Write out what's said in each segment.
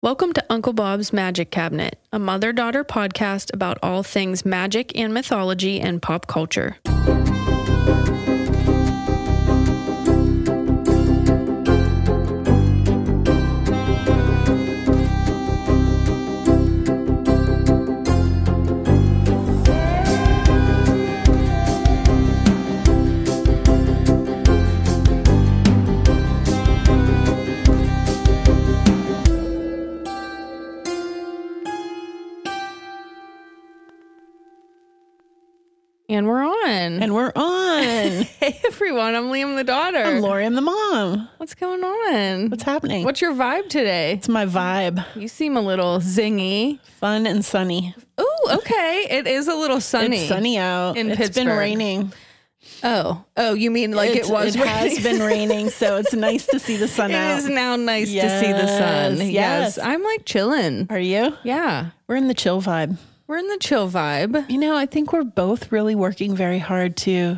Welcome to Uncle Bob's Magic Cabinet, a mother-daughter podcast about all things magic and mythology and pop culture. And we're on. Hey, everyone. I'm Liam, the daughter. I'm Lori, I'm the mom. What's going on? What's happening? What's your vibe today? It's my vibe. You seem a little zingy. Fun and sunny. Oh, okay. It is a little sunny. It's sunny out. In It's Pittsburgh. been raining. Oh, you mean like it was It has been raining, so it's nice to see the sun out. It is now nice to see the sun. Yes. I'm like chilling. Are you? Yeah. We're in the chill vibe. We're in the chill vibe. You know, I think we're both really working very hard to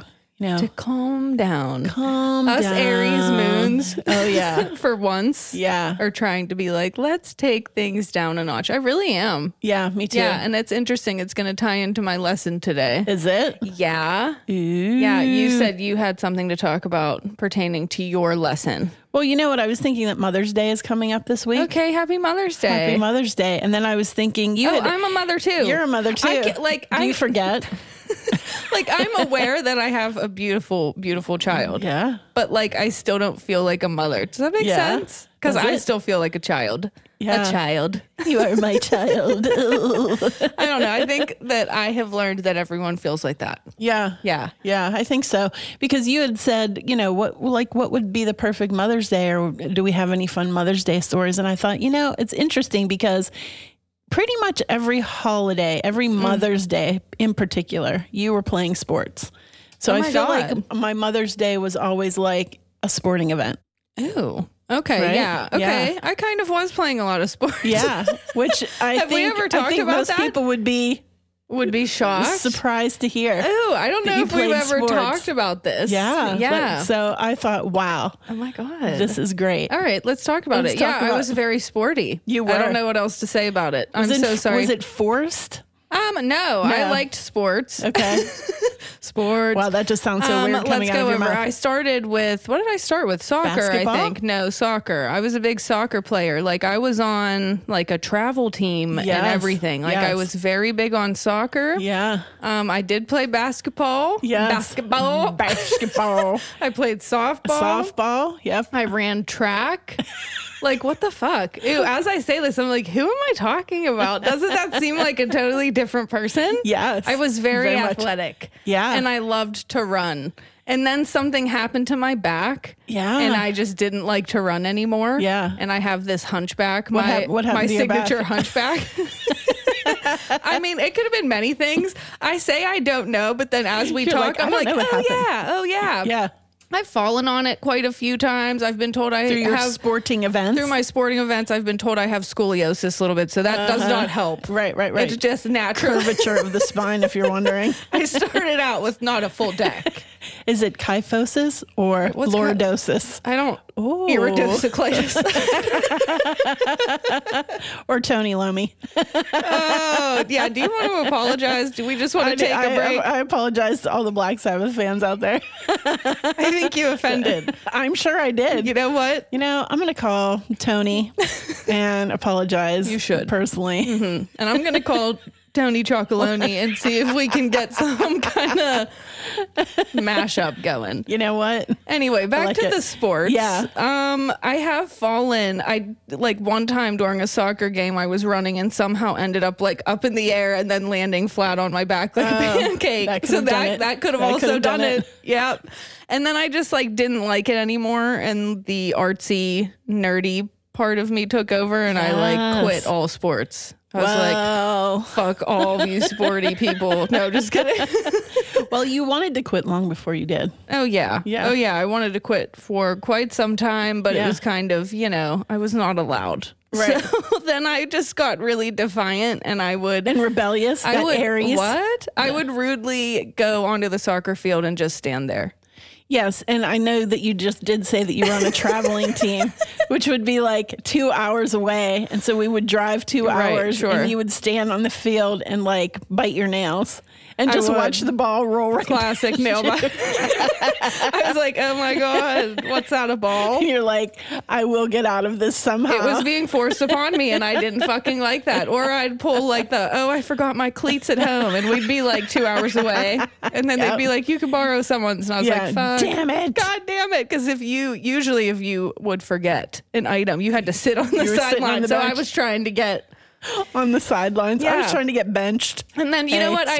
Calm down. calm Us down. Aries moons. Oh, yeah. For once. Yeah. Are trying to be like, let's take things down a notch. I really am. Yeah, me too. Yeah, and it's interesting. It's going to tie into my lesson today. Is it? Yeah. Ooh. Yeah, you said you had something to talk about pertaining to your lesson. Well, you know what? I was thinking that Mother's Day is coming up this week. Okay, happy Mother's Day. Happy Mother's Day. And then I was thinking, I'm a mother too. You're a mother too. Do you forget? Like, I'm aware that I have a beautiful, beautiful child. Yeah. But like, I still don't feel like a mother. Does that make sense? Because I still feel like a child. Yeah. A child. You are my child. I don't know. I think that I have learned that everyone feels like that. Yeah. Yeah. Yeah, I think so. Because you had said, what would be the perfect Mother's Day, or do we have any fun Mother's Day stories? And I thought, it's interesting because pretty much every holiday, every Mother's Day in particular, you were playing sports. So I feel like my Mother's Day was always like a sporting event. Ooh. Okay. Right? Yeah. Okay. Yeah. I kind of was playing a lot of sports. Yeah. Which I Have we ever talked about most that? people would be shocked. surprised to hear. Ooh, I don't know you if we've played ever sports. talked about this. Yeah. Yeah. So I thought, wow, Oh my God. this is great. All right, let's talk about Let's it. talk I about- was very sporty. You I don't were. know what else to say about it. I'm Was so sorry. Was it forced? No, I liked sports. Okay. Sports. Wow, that just sounds so weird coming let's out go of your over. mouth. I started with, what did I start with? Soccer, Basketball? I think. No, soccer. I was a big soccer player. Like, I was on like a travel team and Yes. everything. Like, I Yes. was very big on soccer. Yeah. I did play basketball. Yes. Basketball. Basketball. I played softball. Softball. Yep. I ran track. Like, what the fuck? Ew, as I say this, I'm like, who am I talking about? Doesn't that seem like a totally different person? Yes. I was very much. athletic. Yeah. And I loved to run. And then something happened to my back. Yeah. And I just didn't like to run anymore. Yeah. And I have this hunchback. What happened my to your back? signature hunchback. I mean, it could have been many things. I say I don't know, but then as we You're talk, like, I I'm don't like, know what happened. oh yeah. Yeah. I've fallen on it quite a few times. I've been told I Through your have sporting events. through my sporting events. I've been told I have scoliosis a little bit, so that does not help. Right. It's just natural. Curvature of the spine, if you're wondering. I started out with not a full deck. Is it kyphosis or What's lordosis? I don't. Ooh. Iridocyclitis. Or Tony Lomi? Oh, yeah. Do you want to apologize? Do we just want to take a break? I apologize to all the Black Sabbath fans out there. I think you offended. I'm sure I did. You know what? I'm going to call Tony and apologize. You should. Personally. And I'm going to call Tony Chocoloni and see if we can get some kind of mashup going. You know what? Anyway, back like to it. the sports. Yeah. I have fallen. I like one time during a soccer game, I was running and somehow ended up like up in the air and then landing flat on my back like a pancake. that could So have done it. that could have That also could have done done it. it. Yep. And then I just like didn't like it anymore, and the artsy, nerdy part of me took over, and I like Yes. quit all sports. I was like, Wow. fuck all you sporty people. No, just kidding. Well, you wanted to quit long before you did. Oh, yeah. Yeah. Oh, yeah. I wanted to quit for quite some time, but it Yeah. was kind of, I was not allowed. Right. So then I just got really defiant, and I would. And rebellious. I that would. Aries. What? I would rudely go onto the soccer field and just stand there. Yes, and I know that you just did say that you were on a traveling team, which would be like 2 hours away. And so we would drive 2 hours sure. and you would stand on the field and like bite your nails and just watch the ball roll right Classic nail bite. I was like, oh my God, what's that, a ball? And you're like, I will get out of this somehow. It was being forced upon me and I didn't fucking like that. Or I'd pull like I forgot my cleats at home and we'd be like 2 hours away. And then they'd be like, you can borrow someone's. And I was like, fuck. Damn it. God damn it. Because if you would forget an item, you had to sit on the sideline. So I was trying to get on the sidelines. Yeah. I was trying to get benched. And then you know what? I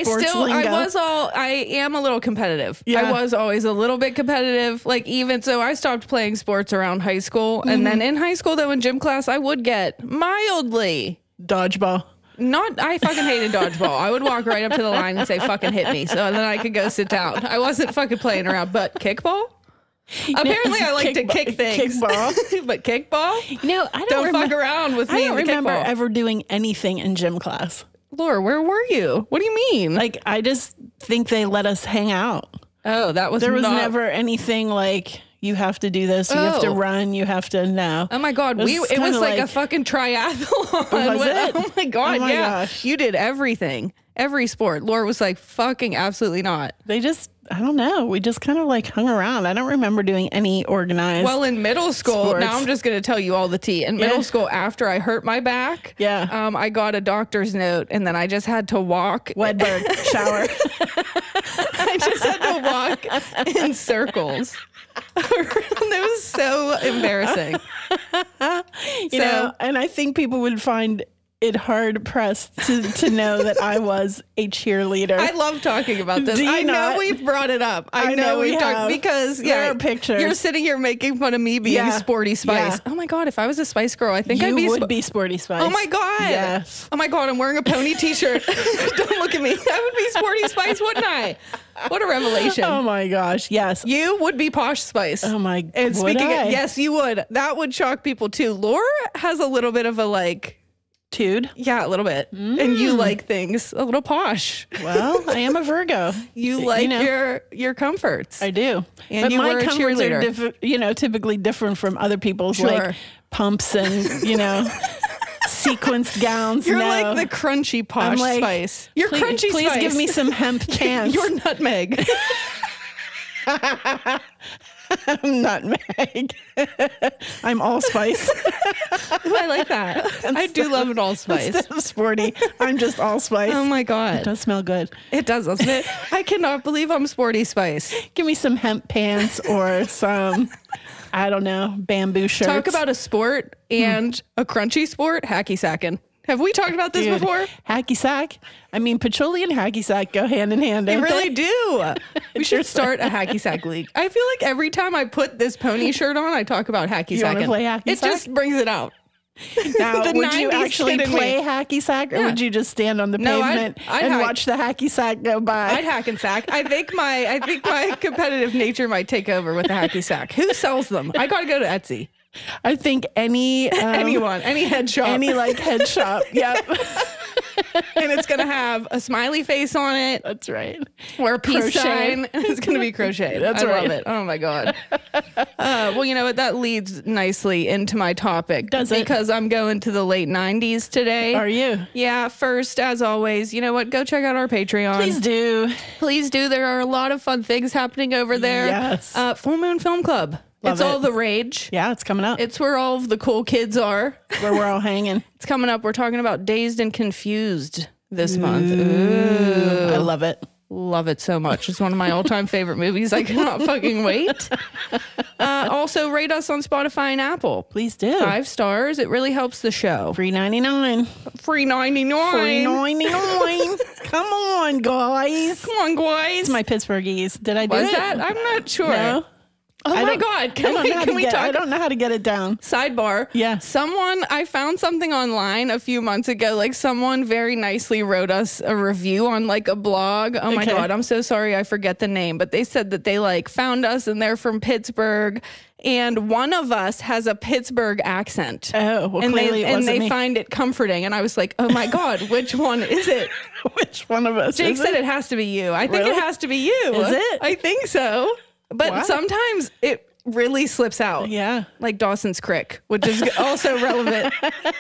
am a little competitive. Yeah. I was always a little bit competitive. Like even so I stopped playing sports around high school. And then in high school though, in gym class, I would get mildly Dodgeball. I fucking hated dodgeball. I would walk right up to the line and say, fucking hit me. So then I could go sit down. I wasn't fucking playing around, but kickball? Apparently I like to kick things. Kickball. But kickball? No, I don't fuck around with me. I don't remember kickball. ever doing anything in gym class. Laura, where were you? What do you mean? Like, I just think they let us hang out. Oh, that was There was never anything like, you have to do this, you have to run, you have to, no. Oh my God, it was like a fucking triathlon. Was it? Oh my God, Oh my yeah. gosh. You did everything. Every sport. Laura was like, fucking absolutely not. They just, I don't know. We just kind of like hung around. I don't remember doing any organized. Well, in middle school, sports. now I'm just going to tell you all the tea. In middle school, after I hurt my back, I got a doctor's note and then I just had to walk. Wedberg, shower. I just had to walk in circles. It was so embarrassing. You know, and I think people would find it hard pressed to know that I was a cheerleader. I love talking about this. I know we've brought it up. I know we've talked because there are pictures. You're sitting here making fun of me being Sporty Spice. Yeah. Oh my God, if I was a Spice Girl, I think you I'd be would be Sporty Spice. Oh my God. Yes. Oh my God, I'm wearing a pony t-shirt. Don't look at me. I would be Sporty Spice, wouldn't I? What a revelation. Oh my gosh, yes. You would be Posh Spice. Oh my, and speaking of, yes, you would. That would shock people too. Laura has a little bit of a like, Tude? Yeah, a little bit. And you like things a little posh. Well, I am a Virgo. You like your comforts. I do. And but my comforts are typically different from other people's, like pumps and, sequenced gowns. You're like the crunchy Posh Spice. You're crunchy Spice. Please give me some hemp pants. You're Nutmeg. I'm Nutmeg. I'm Allspice. I like that. I do love an Allspice. Instead of Sporty, I'm just Allspice. Oh my God. It does smell good. It does, doesn't it? I cannot believe I'm Sporty Spice. Give me some hemp pants or some, I don't know, bamboo shirts. Talk about a sport and a crunchy sport, hacky sacking. Have we talked about this before? Hacky sack. I mean, patchouli and hacky sack go hand in hand. They really do. We should start a hacky sack league. I feel like every time I put this pony shirt on, I talk about hacky sack. You want to play hacky sack? It just brings it out. Now, would you actually play hacky sack, or would you just stand on the pavement and watch the hacky sack go by? I'd hack and sack. I think my competitive nature might take over with the hacky sack. Who sells them? I got to go to Etsy. I think any head shop, head shop. Yep. And it's gonna have a smiley face on it. That's right. Or a peace sign. It's gonna be crocheted. I love it. Oh my God. Well, you know what? That leads nicely into my topic. Does it? Because I'm going to the late 90s today. Are you? Yeah. First, as always, you know what? Go check out our Patreon. Please do. Please do. There are a lot of fun things happening over there. Yes. Full Moon Film Club. It's all the rage. Yeah, it's coming up. It's where all of the cool kids are. Where we're all hanging. It's coming up. We're talking about Dazed and Confused this month. Ooh. I love it. Love it so much. It's one of my all-time favorite movies. I cannot fucking wait. Also, rate us on Spotify and Apple. Please do. 5 stars. It really helps the show. Free 99. Free 99. Free 99. Come on, guys. Come on, guys. It's my Pittsburghese. Did I do Was it? that? I'm not sure. No. Oh my God. Can we talk? I don't know how to get it down. Sidebar. Yeah. I found something online a few months ago. Like someone very nicely wrote us a review on like a blog. Oh my God. I'm so sorry. I forget the name, but they said that they like found us and they're from Pittsburgh. And one of us has a Pittsburgh accent. Oh, well, and clearly they find it comforting. And I was like, oh my God, which one is it? Which one of us? Jake said it has to be you. I think it has to be you. Is it? I think so. But sometimes it really slips out. Yeah. Like Dawson's Creek, which is also relevant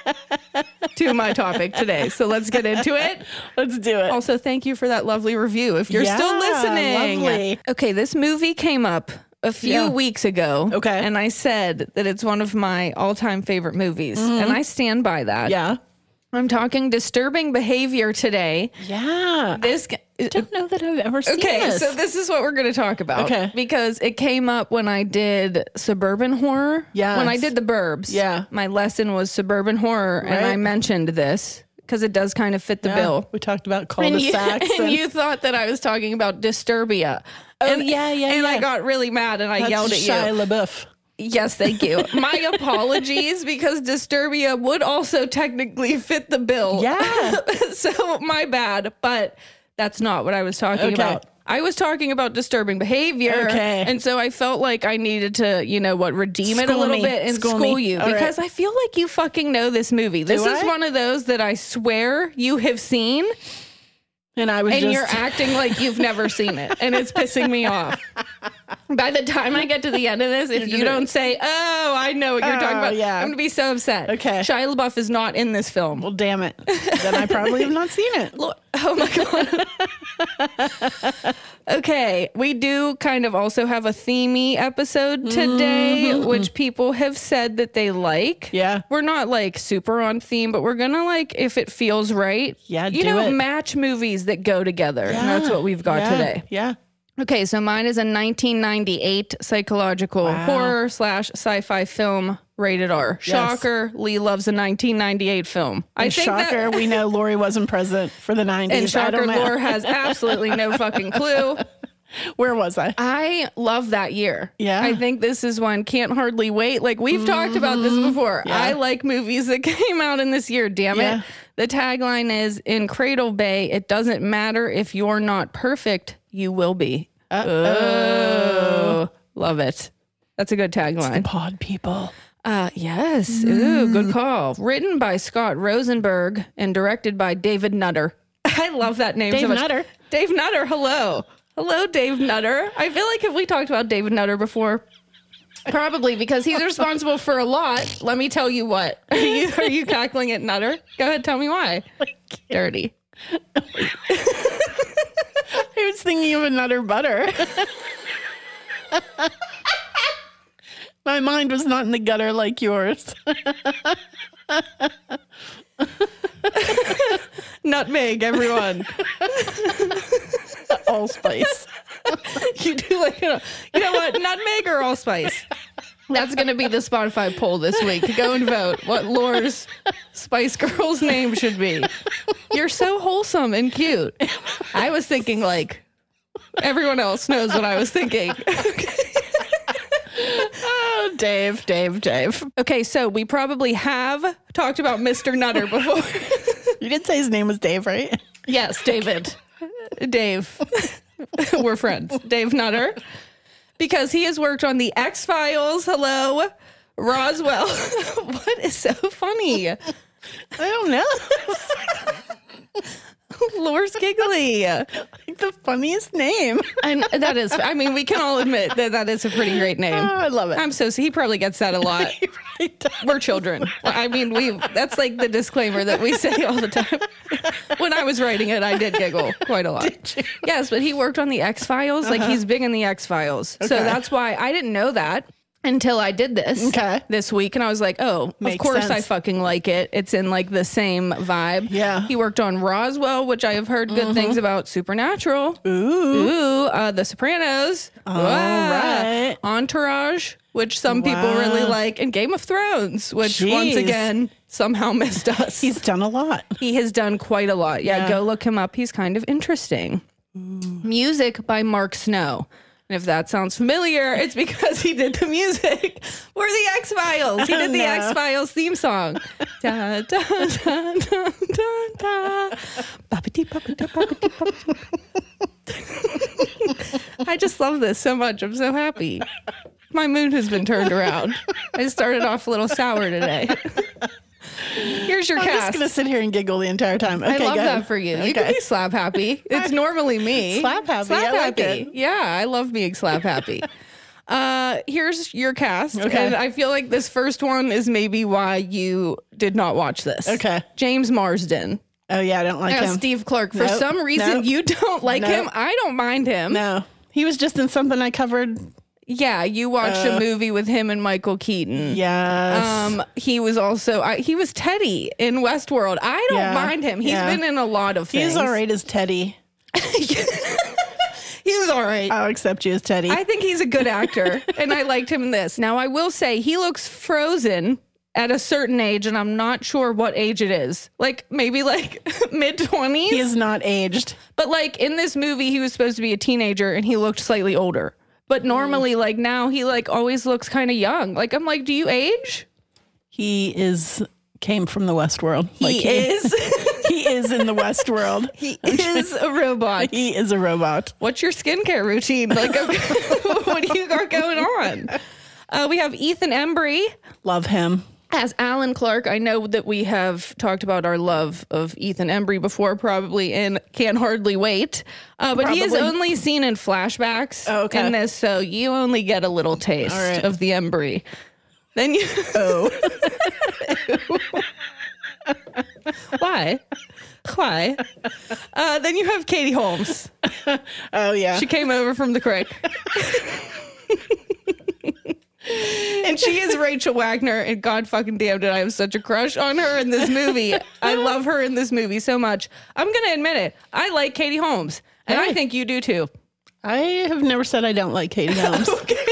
to my topic today. So let's get into it. Let's do it. Also, thank you for that lovely review. If you're still listening. Lovely. Okay, this movie came up a few weeks ago. Okay. And I said that it's one of my all-time favorite movies. And I stand by that. Yeah. I'm talking Disturbing Behavior today. Yeah. I don't know that I've ever seen this. So this is what we're going to talk about. Okay. Because it came up when I did suburban horror. Yes. When I did the Burbs. Yeah. My lesson was suburban horror. And I mentioned this because it does kind of fit the bill. We talked about cul-de-sacs. And you thought that I was talking about Disturbia. Oh, yeah. And I got really mad and I yelled at you. Shia LaBeouf. Yes, thank you. My apologies, because Disturbia would also technically fit the bill. Yeah. So my bad, but that's not what I was talking about. I was talking about Disturbing Behavior. Okay. And so I felt like I needed to, redeem it a little bit and school you. Because I feel like you fucking know this movie. This is one of those that I swear you have seen. And you're acting like you've never seen it. And it's pissing me off. By the time I get to the end of this, if you don't say, oh, I know what you're talking about, I'm going to be so upset. Okay. Shia LaBeouf is not in this film. Well, damn it. Then I probably have not seen it. Oh, my God. Okay. We do kind of also have a themey episode today, which people have said that they like. Yeah. We're not like super on theme, but we're going to if it feels right. Yeah, do it. Match movies that go together. Yeah. And that's what we've got today. Yeah. Okay, so mine is a 1998 psychological horror / sci-fi film, rated R. Shocker, Lee loves a 1998 film. I think shocker, we know Lori wasn't present for the 90s. And shocker, Laura has absolutely no fucking clue. Where was I? I love that year. Yeah. I think this is one, can't hardly wait. We've talked about this before. Yeah. I like movies that came out in this year, damn it. The tagline is, in Cradle Bay, it doesn't matter if you're not perfect, you will be. Oh, love it. That's a good tagline. It's the pod people. Yes. Ooh, good call. Written by Scott Rosenberg and directed by David Nutter. I love that name so much. Nutter. Dave Nutter. Hello. Hello, Dave Nutter. I feel like have we talked about David Nutter before? Probably, because he's responsible for a lot. Let me tell you what. Are you cackling at Nutter? Go ahead, tell me why. Dirty. I was thinking of a Nutter Butter. My mind was not in the gutter like yours. Nutmeg, everyone. Allspice. You do you know what? Nutmeg or allspice? That's going to be the Spotify poll this week. Go and vote what Laura's Spice Girl's name should be. You're so wholesome and cute. I was thinking everyone else knows what I was thinking. Oh, Dave. Okay, so we probably have talked about Mr. Nutter before. You did say his name was Dave, right? Yes, David. Dave. We're friends. Dave Nutter. Because he has worked on The X-Files. Hello. Roswell. What is so funny? I don't know. Laura's giggly. Like the funniest name. And that is, we can all admit that is a pretty great name. Oh, I love it. He probably gets that a lot. We're children. That's the disclaimer that we say all the time. When I was writing it, I did giggle quite a lot. Did you? Yes, but he worked on The X-Files. He's big in The X-Files. Okay. So that's why I didn't know that until I did this week. And I was like, oh, Makes of course sense. I fucking like it. It's in the same vibe. Yeah. He worked on Roswell, which I have heard good things about. Supernatural. Ooh. The Sopranos. All right. Entourage, which some people really like. And Game of Thrones, which once again somehow missed us. He's done a lot. He has done quite a lot. Yeah, go look him up. He's kind of interesting. Music by Mark Snow. And if that sounds familiar, it's because he did the music for The X-Files. He did the X-Files theme song. Da, da, da, da, da, da. I just love this so much. I'm so happy. My mood has been turned around. I started off a little sour today. Here's your I'm cast. just going to sit here and giggle the entire time. Okay, I love go ahead. that for you. Okay. You can be slap happy. It's normally me. Slap happy. Slap I like happy. it. Yeah, I love being slap happy. Here's your cast. Okay. And I feel like this first one is maybe why you did not watch this. Okay. James Marsden. Oh, yeah, I don't like As him. Steve Clark. For Nope. some reason, Nope. you don't like Nope. him. I don't mind him. No. He was just in something I covered. Yeah, you watched a movie with him and Michael Keaton. Yes. He was also he was Teddy in Westworld. I don't Yeah. mind him. He's Yeah. been in a lot of things. He's all right as Teddy. He was all right. I'll accept you as Teddy. I think he's a good actor, and I liked him in this. Now, I will say he looks frozen at a certain age, and I'm not sure what age it is. Like, maybe like mid-20s. He is not aged. But like in this movie, he was supposed to be a teenager, and he looked slightly older. But normally, like now, he like always looks kind of young. Like, I'm like, do you age? He came from the West world. He is. He is in the West world. He is a robot. He is a robot. What's your skincare routine? Like, what do you got going on? We have Ethan Embry Love him. as Alan Clark. I know that we have talked about our love of Ethan Embry before, probably in Can't Hardly Wait. But he is Probably. only seen in flashbacks okay. in this, so you only get a little taste All right. of the Embry. Then you... Oh. Why? Why? Then you have Katie Holmes. Oh, yeah. She came over from the creek. And she is Rachel Wagner, and God fucking damn did I have such a crush on her in this movie. I love her in this movie so much. I'm going to admit it. I like Katie Holmes, and I Hey. think you do too. I have never said I don't like Katie Holmes.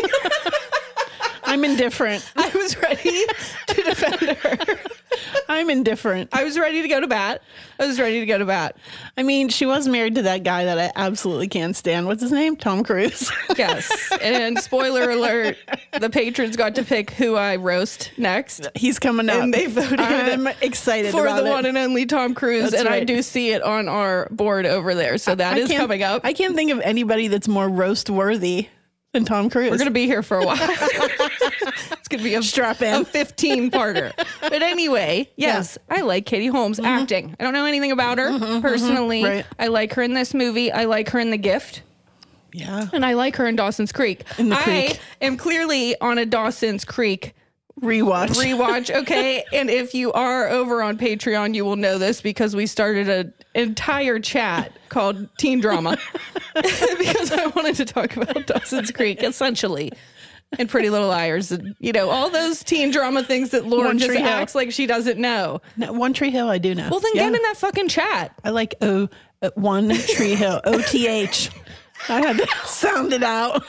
I'm indifferent. I was ready to defend her. I'm indifferent. I was ready to go to bat. I mean, she was married to that guy that I absolutely can't stand. What's his name? Tom Cruise. Yes. And spoiler alert, the patrons got to pick who I roast next. He's coming up. And they voted I'm excited for about the it. one and only Tom Cruise, That's and I right. do see it on our board over there. So that is coming up. I can't think of anybody that's more roast worthy than Tom Cruise. We're gonna be here for a while. It's gonna be a Strap in. a 15-parter. But anyway, yes, I like Katie Holmes acting. I don't know anything about her personally. Right. I like her in this movie. I like her in The Gift. Yeah. And I like her in Dawson's Creek. In the I Creek. am clearly on a Dawson's Creek Rewatch. okay? And if you are over on Patreon, you will know this because we started an entire chat called Teen Drama because I wanted to talk about Dawson's Creek, essentially. And Pretty Little Liars, and all those teen drama things that Lauren One just Tree Hill. acts like she doesn't know. No, One Tree Hill, I do know. Well, then Yeah. get in that fucking chat. I like One Tree Hill. OTH. I had to sound it out.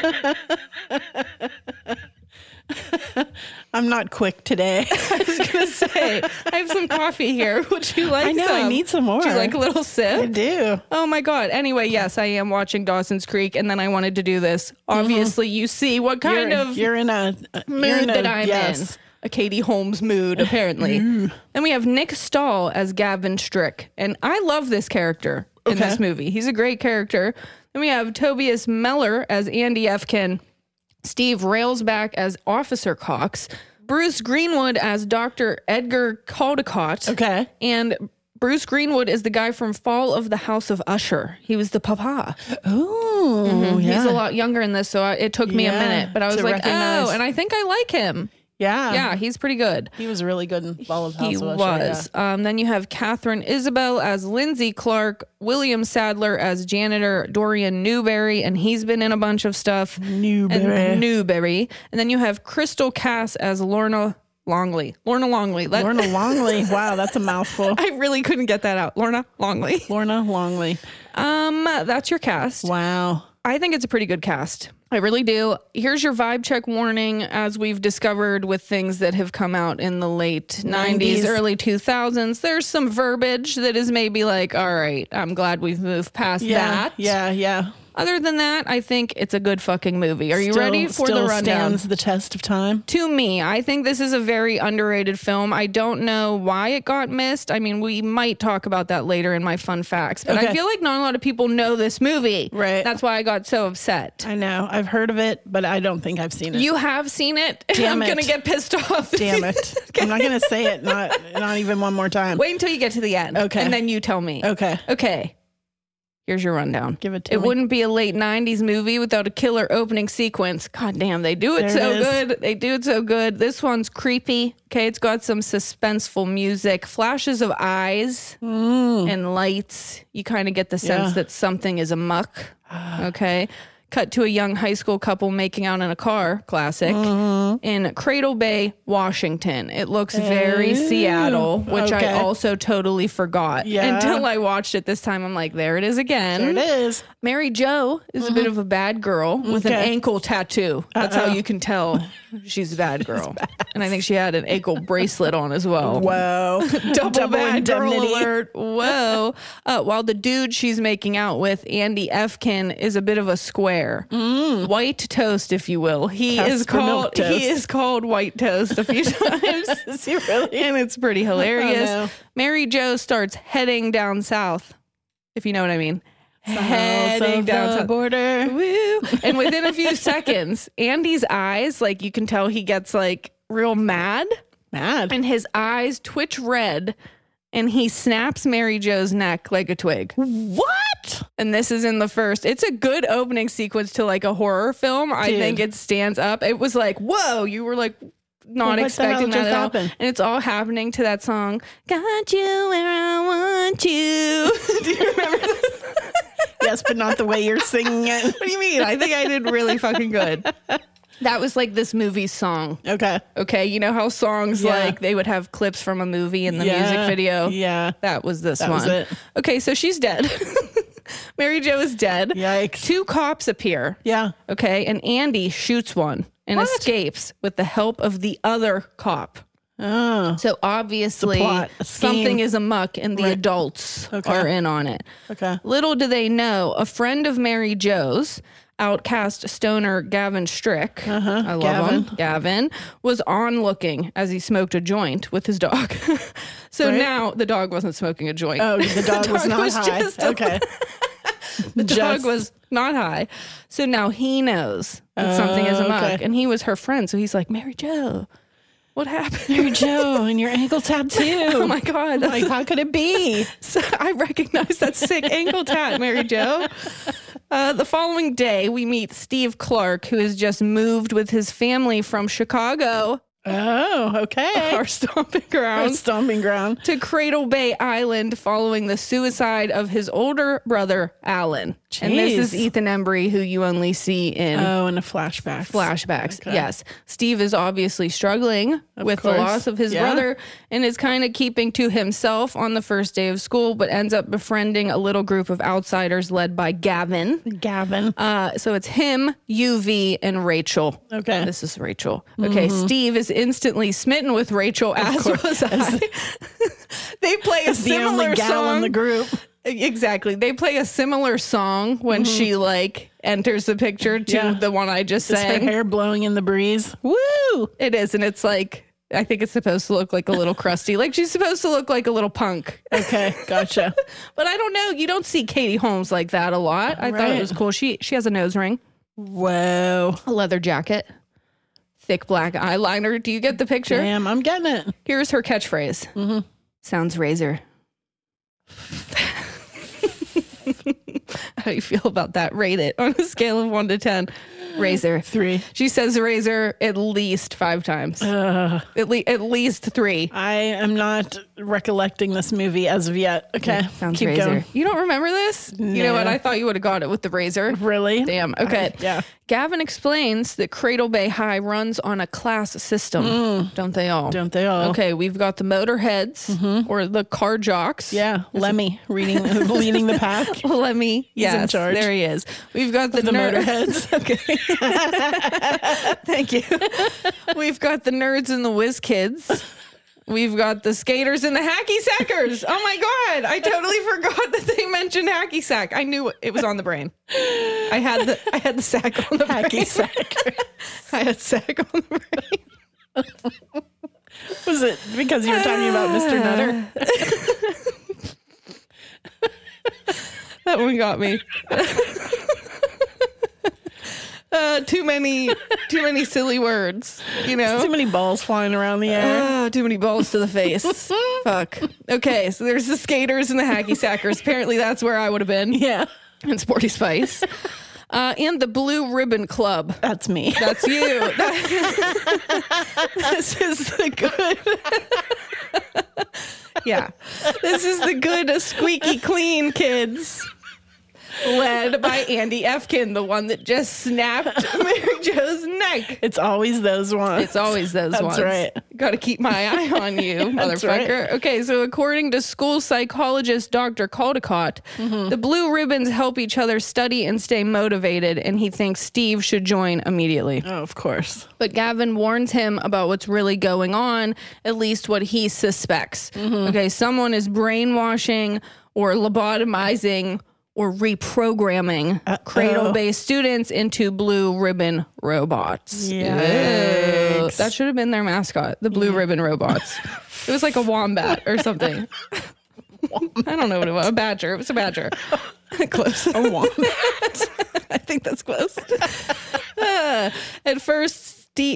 I'm not quick today. I was gonna say, I have some coffee here. Would you like I know, some? I need some more. Would you like a little sip? I do. Oh my God. Anyway, yes, I am watching Dawson's Creek, and then I wanted to do this. Obviously, you see what kind of you're in a mood that I'm yes. in. A Katie Holmes mood, apparently. Then we have Nick Stahl as Gavin Strick, and I love this character in Okay. this movie. He's a great character. Then we have Tobias Meller as Andy Efkin, Steve Railsback as Officer Cox, Bruce Greenwood as Dr. Edgar Caldecott. Okay. And Bruce Greenwood is the guy from Fall of the House of Usher. He was the papa. Oh, yeah. He's a lot younger in this, so it took me a Yeah, minute. But I was to like, recognize. oh, and I think I like him. Yeah. Yeah, he's pretty good. He was really good in Fall of House He of Usher, was. Then you have Catherine Isabel as Lindsay Clark, William Sadler as janitor Dorian Newberry, and he's been in a bunch of stuff. Newberry. And then you have Crystal Cass as Lorna Longley. Lorna Longley. Wow, that's a mouthful. I really couldn't get that out. Lorna Longley. Lorna Longley. That's your cast. Wow. I think it's a pretty good cast. I really do. Here's your vibe check warning, as we've discovered with things that have come out in the late 90s, early 2000s. There's some verbiage that is maybe like, all right, I'm glad we've moved past that. Yeah. Other than that, I think it's a good fucking movie. Are you ready for the rundown? Stands the test of time. To me, I think this is a very underrated film. I don't know why it got missed. I mean, we might talk about that later in my fun facts, but I feel like not a lot of people know this movie. Right. That's why I got so upset. I know. I've heard of it, but I don't think I've seen it. You have seen it? Damn I'm going to get pissed off. Damn it. Okay. I'm not going to say it, not even one more time. Wait until you get to the end. Okay. And then you tell me. Okay. Here's your rundown. Give it to me. It wouldn't be a late 90s movie without a killer opening sequence. God damn, they do it so good. They do it so good. This one's creepy. Okay, it's got some suspenseful music, flashes of eyes and lights. You kind of get the sense that something is amuck. Okay. Cut to a young high school couple making out in a car, classic, in Cradle Bay, Washington. It looks very Seattle, which I also totally forgot until I watched it this time. I'm like, there it is again. There it is. Mary Jo is a bit of a bad girl with an ankle tattoo. That's how you can tell she's a bad girl. And I think she had an ankle bracelet on as well. Whoa. Double bad girl alert. Whoa. While the dude she's making out with, Andy Efkin, is a bit of a square. White toast, if you will. He is called White Toast a few times. Is he really? And it's pretty hilarious. Oh, no. Mary Jo starts heading down south, if you know what I mean. Heading down the border. Woo. And within a few seconds, Andy's eyes, like you can tell he gets like real mad. And his eyes twitch red. And he snaps Mary Jo's neck like a twig. What? And this is in the first. It's a good opening sequence to like a horror film. Dude. I think it stands up. It was like, whoa, you were like not expecting that at all. And it's all happening to that song, Got You Where I Want You. Do you remember that? Yes, but not the way you're singing it. What do you mean? I think I did really fucking good. That was like this movie's song. Okay. You know how songs like they would have clips from a movie in the music video? Yeah. That was this one. Was it. Okay, so she's dead. Mary Jo is dead. Yikes. 2 cops appear. Yeah. Okay, and Andy shoots one and escapes with the help of the other cop. Oh. So obviously something is amuck and the adults are in on it. Okay. Little do they know, a friend of Mary Jo's, outcast stoner Gavin Strick, I love him, Gavin, was onlooking as he smoked a joint with his dog. So now the dog wasn't smoking a joint. Oh, the dog was not high. Okay. The dog was not high. So now he knows that something is amok. And he was her friend. So he's like, Mary Jo, what happened? Mary Jo and your ankle tattoo. Oh my God. Like, how could it be? So I recognize that sick ankle tat, Mary Jo. The following day, we meet Steve Clark, who has just moved with his family from Chicago. Oh, okay. Our stomping ground. To Cradle Bay Island following the suicide of his older brother, Alan. Jeez. And this is Ethan Embry, who you only see in... Oh, in the flashbacks. Flashbacks, yes. Steve is obviously struggling with the loss of his brother and is kind of keeping to himself on the first day of school, but ends up befriending a little group of outsiders led by Gavin. So it's him, UV, and Rachel. Okay. This is Rachel. Okay, Steve is instantly smitten with Rachel, as was I. They play a similar song in the group. Exactly. They play a similar song when she like enters the picture to the one I just sang. Her hair blowing in the breeze. Woo! It is, and it's like, I think it's supposed to look like a little crusty. Like she's supposed to look like a little punk. Okay, gotcha. But I don't know. You don't see Katie Holmes like that a lot. I thought it was cool. She has a nose ring. Whoa. A leather jacket. Thick black eyeliner. Do you get the picture? Damn, I'm getting it. Here's her catchphrase. Sounds razor. How do you feel about that? Rate it on a scale of 1 to 10. Razor. 3. She says razor at least 5 times. At least 3. I am not recollecting this movie as of yet. Okay. Sounds Keep razor. going. You don't remember this? No. You know what? I thought you would have got it with the razor. Really? Damn. Okay. Yeah. Gavin explains that Cradle Bay High runs on a class system. Don't they all? Don't they all? Okay. We've got the motorheads or the car jocks. Yeah. Lemmy leading the pack. Lemmy. Yes. in charge. There he is. We've got the motorheads. Okay. Thank you. We've got the nerds and the whiz kids. we've got the skaters and the hacky sackers. Oh my God. I totally forgot that they mentioned hacky sack. I knew it was on the brain. I had the sack on the Hacky brain. sackers. I had sack on the brain. Was it because you were talking about Mr. Nutter? That one got me. Too many silly words, you know? Too many balls flying around the air. Too many balls to the face. Fuck. Okay, so there's the skaters and the hacky sackers. Apparently that's where I would have been. Yeah. And Sporty Spice. And the Blue Ribbon Club. That's me. That's you. This is the good. Yeah. This is the good squeaky clean kids. Led by Andy Efkin, the one that just snapped Mary Jo's neck. It's always those ones. It's always those ones. That's right. Got to keep my eye on you, motherfucker. Right. Okay, so according to school psychologist Dr. Caldecott, the Blue Ribbons help each other study and stay motivated, and he thinks Steve should join immediately. Oh, of course. But Gavin warns him about what's really going on, at least what he suspects. Okay, someone is brainwashing or lobotomizing or reprogramming cradle-based students into Blue Ribbon robots. Yikes. Ew. That should have been their mascot, the Blue Ribbon robots. It was like a wombat or something. I don't know what it was. A badger. It was a badger. Close. A wombat. I think that's close. At first,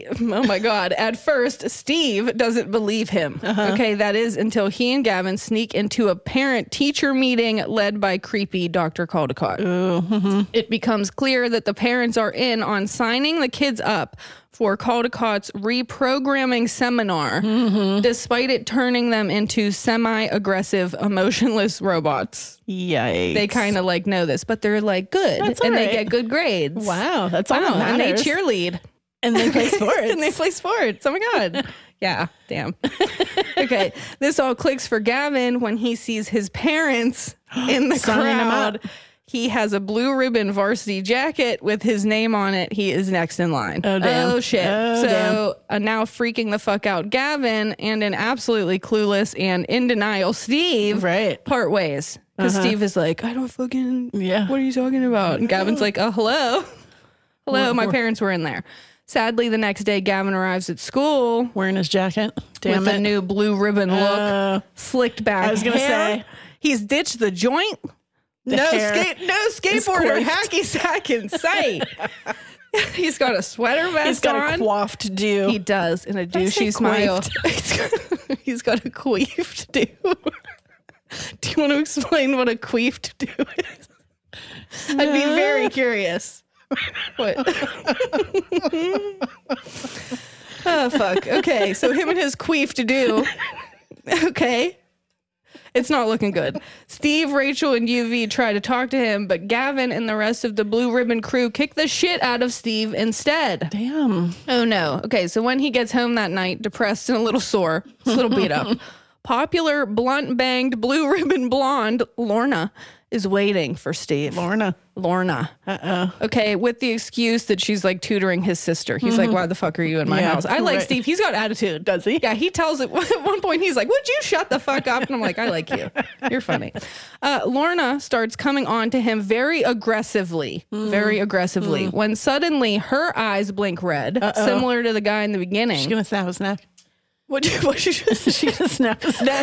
Steve doesn't believe him. Okay, that is until he and Gavin sneak into a parent-teacher meeting led by creepy Dr. Caldecott. It becomes clear that the parents are in on signing the kids up for Caldecott's reprogramming seminar, despite it turning them into semi-aggressive, emotionless robots. Yikes. They kind of like know this, but they're like good, That's and all they right. get good grades. Wow, that's all that And they matters. cheerlead. And they play sports. And they play sports. Oh my God. Yeah, damn. Okay. This all clicks for Gavin when he sees his parents in the Signing him crowd. up. He has a Blue Ribbon varsity jacket with his name on it. He is next in line. Oh, damn. Oh, shit. Oh, So now freaking the fuck out Gavin and an absolutely clueless and in denial Steve Right. part ways. Because Steve is like, I don't fucking, Yeah. what are you talking about? And Gavin's like, hello. Hello, my parents were in there. Sadly, the next day, Gavin arrives at school Wearing his jacket. Damn with it. a new Blue Ribbon look, slicked back I was gonna hair. say. He's ditched the joint. No hair skateboarder coiffed. hacky sack in sight. He's got a sweater vest He's got on. a coiffed do. He does, in a I say douchey smile. coiffed? He's got a queefed do. Do you want to explain what a queefed do is? I'd be very curious. What? Oh, fuck. Okay, so him and his queefed do. Okay. It's not looking good. Steve, Rachel, and UV try to talk to him, but Gavin and the rest of the Blue Ribbon crew kick the shit out of Steve instead. Damn. Oh no. Okay, so when he gets home that night, depressed and a little sore, a little beat up, popular blunt banged Blue Ribbon blonde Lorna is waiting for Steve. Lorna. Okay, with the excuse that she's like tutoring his sister. He's like, why the fuck are you in my Yeah, house? I like right. Steve. He's got attitude. Does he? Yeah, he tells it at one point. He's like, would you shut the fuck up? And I'm like, I like you. You're funny. Lorna starts coming on to him very aggressively, when suddenly her eyes blink red, similar to the guy in the beginning. She's going to snap his neck. What she just She's going to snap his neck.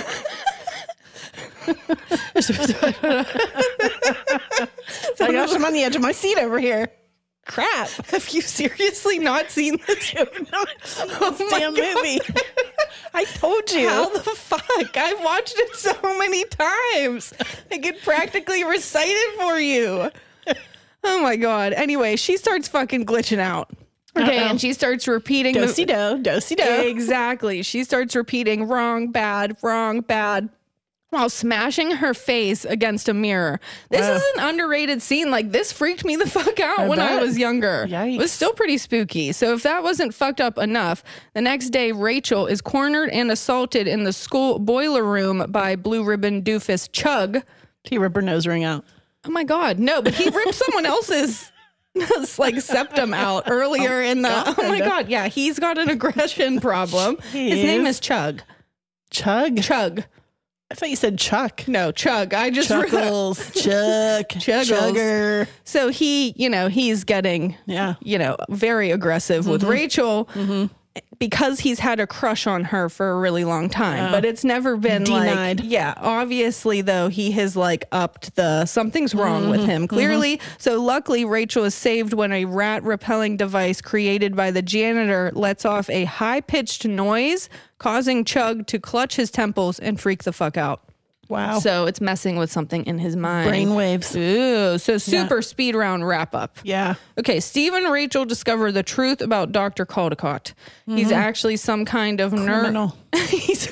I gosh, I'm on the edge of my seat over here. crap. Have you seriously not seen this? Damn movie. I told you. How the fuck? I've watched it so many times. I could practically recite it for you. Oh my God. Anyway, she starts fucking glitching out. Okay, and she starts repeating Do-si-do, do-si-do. Exactly. She starts repeating wrong, bad, while smashing her face against a mirror. This is an underrated scene. Like, this freaked me the fuck out when I bet. was younger. Yikes. It was still pretty spooky. So if that wasn't fucked up enough, the next day, Rachel is cornered and assaulted in the school boiler room by Blue Ribbon doofus Chug. He ripped her nose ring out. Oh my God, no, but he ripped someone else's like septum out earlier in the, oh my God, yeah, he's got an aggression problem. His name is Chug. Chug? Chug. I thought you said Chuck. No, Chug. I just Chuckles. Chuck. Chugger. So he's getting, very aggressive with Rachel because he's had a crush on her for a really long time. But it's never been denied. Obviously, though, he has upped something's wrong with him, clearly. So luckily, Rachel is saved when a rat repelling device created by the janitor lets off a high-pitched noise, causing Chug to clutch his temples and freak the fuck out. Wow. So it's messing with something in his mind. Brainwaves. Ooh, so super speed round wrap up. Yeah. Okay, Steve and Rachel discover the truth about Dr. Caldecott. He's actually some kind of criminal. He's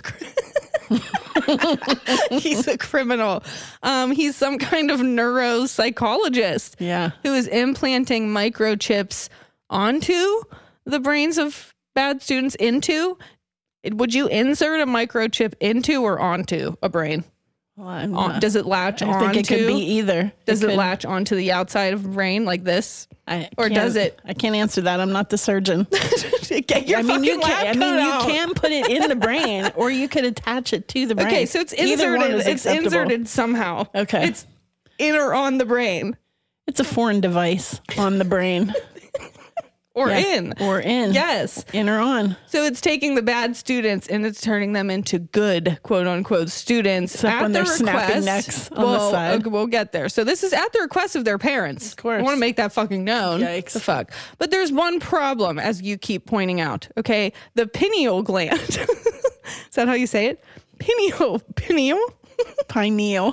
a criminal. He's some kind of neuropsychologist. Yeah. Who is implanting microchips onto the brains of bad students Would you insert a microchip into or onto a brain? Well, does it latch onto? I think it could be either. Does it latch onto the outside of the brain like this? Or does it? I can't answer that. I'm not the surgeon. Get your you lab coat out. You can put it in the brain, or you could attach it to the brain. Okay, so it's inserted. It's inserted somehow. Okay, it's in or on the brain. It's a foreign device on the brain. Or in. Yes. In or on. So it's taking the bad students and it's turning them into good, quote unquote, students. Except when they're snapping necks on the side. We'll get there. So this is at the request of their parents. Of course. I want to make that fucking known. Yikes. The fuck. But there's one problem, as you keep pointing out. Okay. The pineal gland. Is that how you say it? Pineal. Pineal.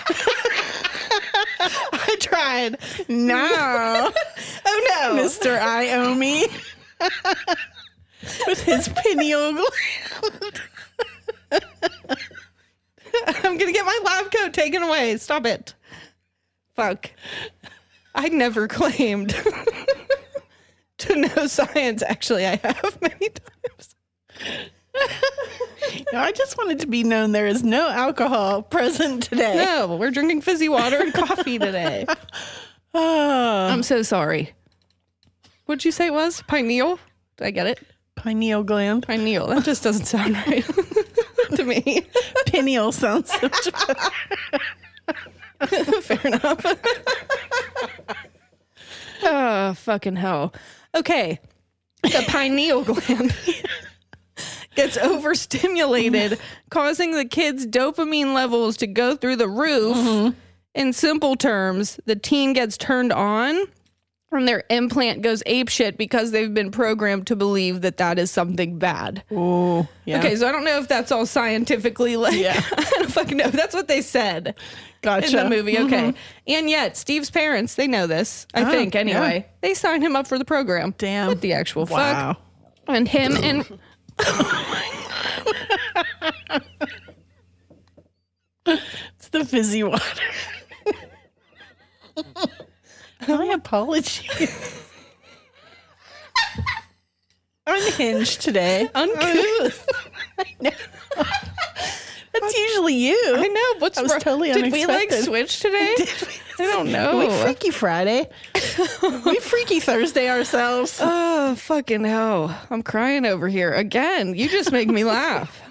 I tried. No. Oh no. Mr. Iommi. With his pineal gland. I'm going to get my lab coat taken away. Stop it. Fuck. I never claimed to know science. Actually, I have many times. No, I just wanted to be known there is no alcohol present today. No, we're drinking fizzy water and coffee today. I'm so sorry. What'd you say it was? Pineal? Did I get it? Pineal gland. Pineal. That just doesn't sound right to me. Pineal sounds so much better. Fair enough. Oh, fucking hell. Okay. The pineal gland gets overstimulated, causing the kids' dopamine levels to go through the roof. In simple terms, the teen gets turned on and their implant goes apeshit because they've been programmed to believe that that is something bad. Oh, yeah. Okay, so I don't know if that's all scientifically I don't fucking know. That's what they said. Gotcha. In the movie, okay. And yet, Steve's parents, they know this, I think, anyway. Yeah. They signed him up for the program. Damn. What the actual fuck? And him and... It's the fizzy water. My apologies. Unhinged today. Uncouth. I know. That's usually you. I know. What's that was totally unexpected. Did we switch today? I don't know. We Freaky Friday. We Freaky Thursday ourselves. Oh, fucking hell. I'm crying over here. Again, you just make me laugh.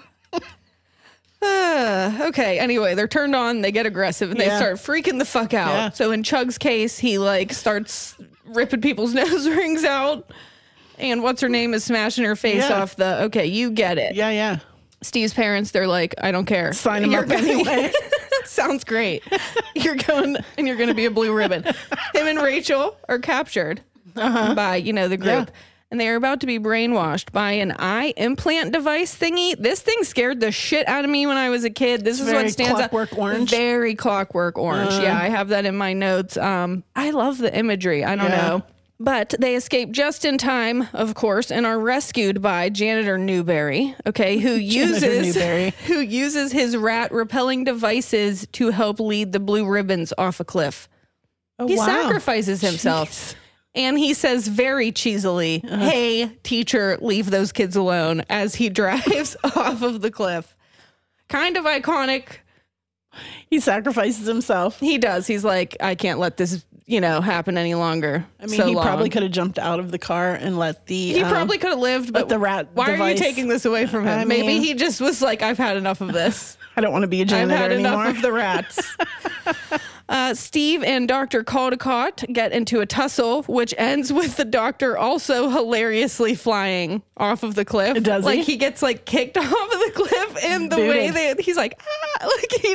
Okay, anyway, they're turned on, they get aggressive, and they start freaking the fuck out. Yeah. So in Chug's case, he starts ripping people's nose rings out, and what's her name is smashing her face off the, okay, you get it. Yeah, yeah. Steve's parents, they're like, I don't care. Sign him up anyway. Sounds great. You're going to be a blue ribbon. Him and Rachel are captured by, the group. Yeah. And they are about to be brainwashed by an eye implant device thingy. This thing scared the shit out of me when I was a kid. This is what stands out. Clockwork Orange. Very Clockwork Orange. Yeah, I have that in my notes. I love the imagery. I don't know. But they escape just in time, of course, and are rescued by Janitor Newberry, who uses his rat repelling devices to help lead the blue ribbons off a cliff. Oh, he sacrifices himself. Jeez. And he says very cheesily, hey, teacher, leave those kids alone, as he drives off of the cliff. Kind of iconic. He sacrifices himself. He does. He's like, I can't let this, happen any longer. I mean, he probably could have jumped out of the car and let the... He probably could have lived, but the rat why device. are you taking this away from him? Maybe he just was like, I've had enough of this. I don't want to be a janitor anymore. I've had enough of the rats. Steve and Dr. Caldecott get into a tussle, which ends with the doctor also hilariously flying off of the cliff. Does he? Like he gets like kicked off of the cliff, and the way he's like, like he.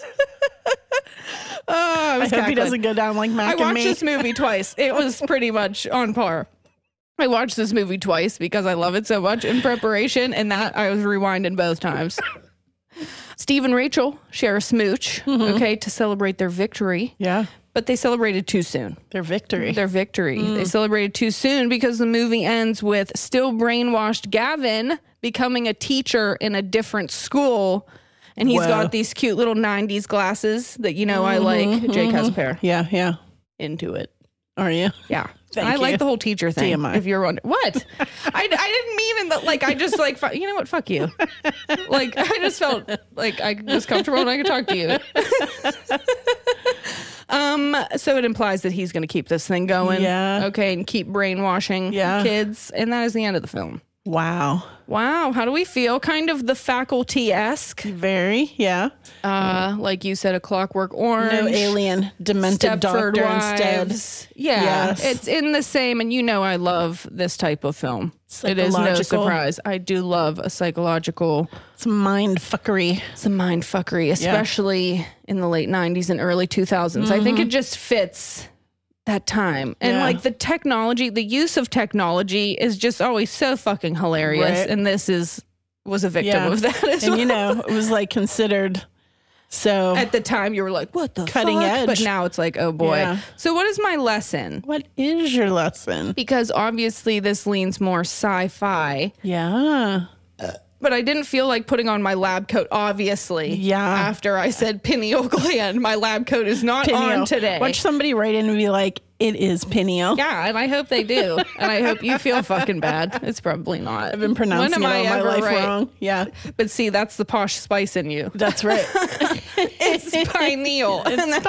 I hope he doesn't go down like Mac and me. I watched this movie twice. It was pretty much on par. I watched this movie twice because I love it so much in preparation, and that I was rewinding both times. Steve and Rachel share a smooch, to celebrate their victory. Yeah. But they celebrated too soon. Their victory. They celebrated too soon because the movie ends with still brainwashed Gavin becoming a teacher in a different school. And he's got these cute little 90s glasses that, I like. Jake has a pair. Yeah, yeah. Into it. Are you? Yeah. Thank I you. like the whole teacher thing. TMI. If you're wondering. What? I didn't mean in the, like, I just like, you know what? Fuck you. Like, I just felt like I was comfortable and I could talk to you. So it implies that he's going to keep this thing going. Yeah. Okay. And keep brainwashing kids. And that is the end of the film. Wow. How do we feel? Kind of the Faculty-esque. Very, yeah. Like you said, A Clockwork Orange. No alien, demented Stepford doctor Wives. instead. Yeah, Yes. it's in the same, and I love this type of film. It is no Psychological. surprise. I do love a psychological, Some mind fuckery. some mind fuckery, especially in the late 90s and early 2000s. I think it just fits that time. And like the technology, the use of technology is just always so fucking hilarious. Right. And this was a victim of that as And well. it was like considered so... At the time, you were like, what the Cutting fuck? edge. But now it's like, oh boy. Yeah. So what is my lesson? What is your lesson? Because obviously this leans more sci-fi, Yeah. but I didn't feel like putting on my lab coat, obviously. Yeah. After I said pineal gland, my lab coat is not on today. Watch somebody write in and be like, it is pineal. Yeah, and I hope they do. And I hope you feel fucking bad. It's probably not. I've been pronouncing it all my life wrong. Yeah. But see, that's the posh spice in you. That's right. It's pineal. It's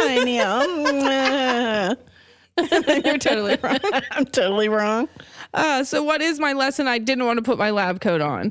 pineal. You're totally wrong. I'm totally wrong. So what is my lesson? I didn't want to put my lab coat on.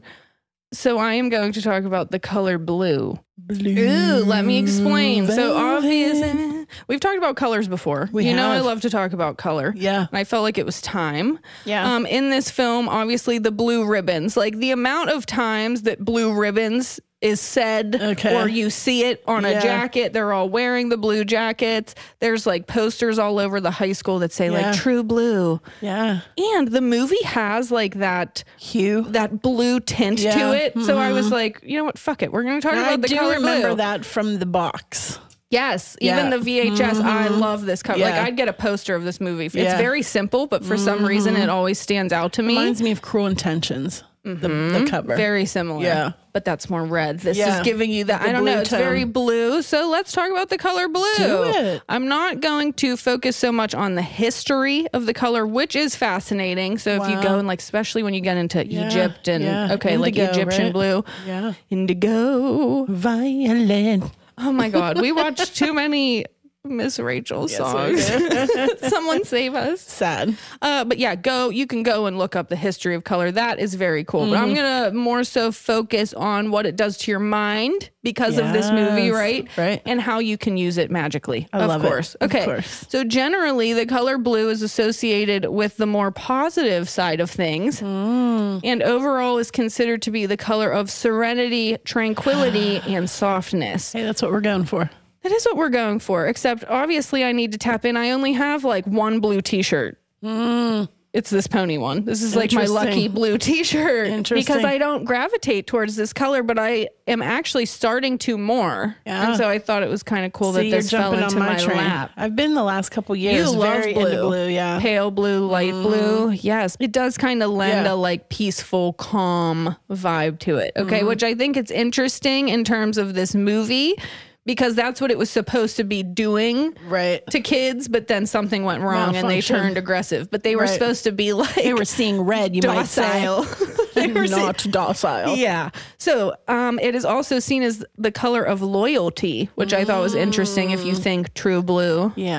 So I am going to talk about the color blue. Ooh, let me explain. So obviously, we've talked about colors before. We have. I love to talk about color. Yeah. And I felt like it was time. Yeah. In this film, obviously the blue ribbons, like the amount of times that blue ribbons is said or you see it on a jacket. They're all wearing the blue jackets. There's like posters all over the high school that say like True Blue. Yeah. And the movie has like that hue, that blue tint to it. So I was like, you know what? Fuck it. We're going to talk about the color blue. I do remember that from the box. Yes, even the VHS. I love this cover. Yeah. Like I'd get a poster of this movie. It's very simple, but for some reason it always stands out to me. Reminds me of Cruel Intentions. The cover. Very similar. Yeah. But that's more red. This is giving you that. I don't know. It's very blue. So let's talk about the color blue. Do it. I'm not going to focus so much on the history of the color, which is fascinating. So if you go and like, especially when you get into Egypt and like Indigo, Egyptian right? blue. Yeah. Indigo. Violet. Oh my God. We watched too many Miss Rachel songs. Someone save us. Sad. But yeah, you can go and look up the history of color. That is very cool. But I'm going to more so focus on what it does to your mind because of this movie, right? Right. And how you can use it magically. I love course. it. Okay. Of course. So generally the color blue is associated with the more positive side of things and overall is considered to be the color of serenity, tranquility, and softness. Hey, that's what we're going for. That is what we're going for, except obviously I need to tap in. I only have like one blue t-shirt. It's this pony one. This is like my lucky blue t-shirt. Interesting. Because I don't gravitate towards this color, but I am actually starting to more. Yeah. And so I thought it was kind of cool that You're this fell jumping into on my train. lap. I've been the last couple years You love very blue. into blue, yeah. Pale blue, light blue. Yes. It does kind of lend a like peaceful, calm vibe to it. Okay. Which I think it's interesting in terms of this movie because that's what it was supposed to be doing to kids, but then something went wrong and they turned aggressive. But they were supposed to be like They were seeing red, you docile. might say. They were not docile. Yeah. So it is also seen as the color of loyalty, which I thought was interesting if you think True Blue. Yeah.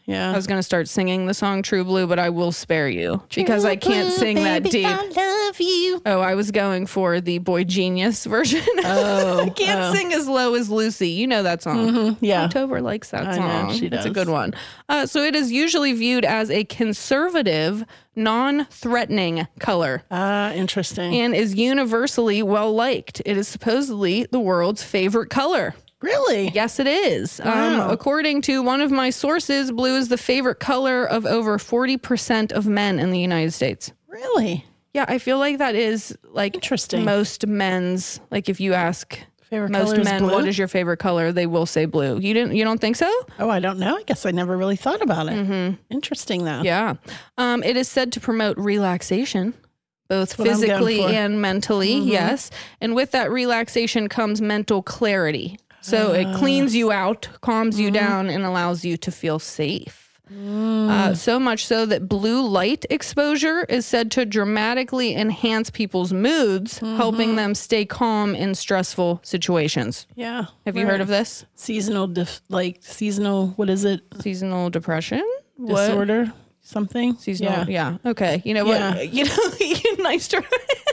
Yeah. I was going to start singing the song True Blue, but I will spare you because I can't sing that deep. I love you. Oh, I was going for the Boy Genius version. Oh. I can't sing as low as Lucy. You know that song. Mm-hmm. Yeah. October likes that song. I know, she does. It's a good one. So it is usually viewed as a conservative, non-threatening color. Interesting. And is universally well-liked. It is supposedly the world's favorite color. Really? Yes, it is. Wow. According to one of my sources, blue is the favorite color of over 40% of men in the United States. Really? Yeah, I feel like that is like Interesting. most men's, like if you ask Favorite most color is men, blue? what is your favorite color? They will say blue. You don't think so? Oh, I don't know. I guess I never really thought about it. Interesting, though. Yeah. It is said to promote relaxation, both what I'm going physically for. and mentally. Yes. And with that relaxation comes mental clarity. So it cleans you out, calms you down, and allows you to feel safe. So much so that blue light exposure is said to dramatically enhance people's moods, helping them stay calm in stressful situations. Yeah. Have you heard of this? Seasonal, what is it? Seasonal depression? What? Disorder? Something? Seasonal. Yeah. Okay. You know Yeah. what? You know, nice try.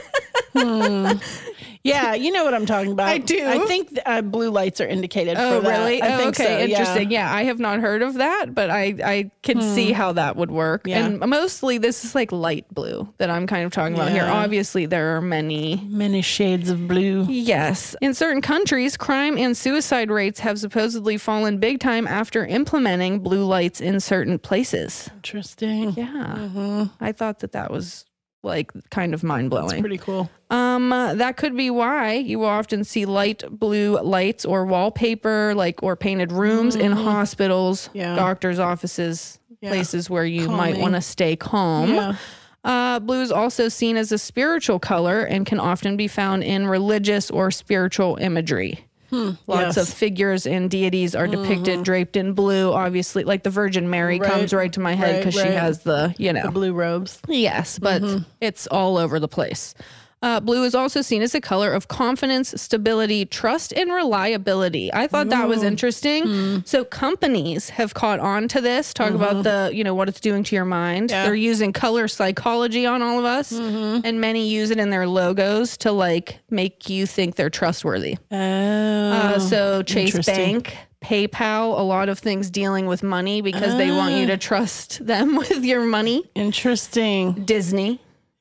Yeah, you know what I'm talking about. I do. I think blue lights are indicated Oh, for that. really? I think okay. so, Interesting. Yeah, I have not heard of that, but I can see how that would work. Yeah. And mostly this is like light blue that I'm kind of talking about here. Yeah. Obviously, there are many. Many shades of blue. Yes. In certain countries, crime and suicide rates have supposedly fallen big time after implementing blue lights in certain places. Interesting. Yeah. I thought that was like kind of mind blowing. Pretty cool. That could be why you will often see light blue lights or wallpaper, or painted rooms in hospitals, doctors' offices, places where you might want to stay calm. Yeah. Blue is also seen as a spiritual color and can often be found in religious or spiritual imagery. Lots of figures and deities are depicted draped in blue. Obviously, like the Virgin Mary comes right to my head because she has the blue robes. Yes, but it's all over the place. Blue is also seen as a color of confidence, stability, trust, and reliability. I thought that was interesting. So companies have caught on to this, talk about what it's doing to your mind. Yeah. They're using color psychology on all of us, and many use it in their logos to make you think they're trustworthy. Oh, So Chase Bank, PayPal, a lot of things dealing with money because they want you to trust them with your money. interesting. Disney.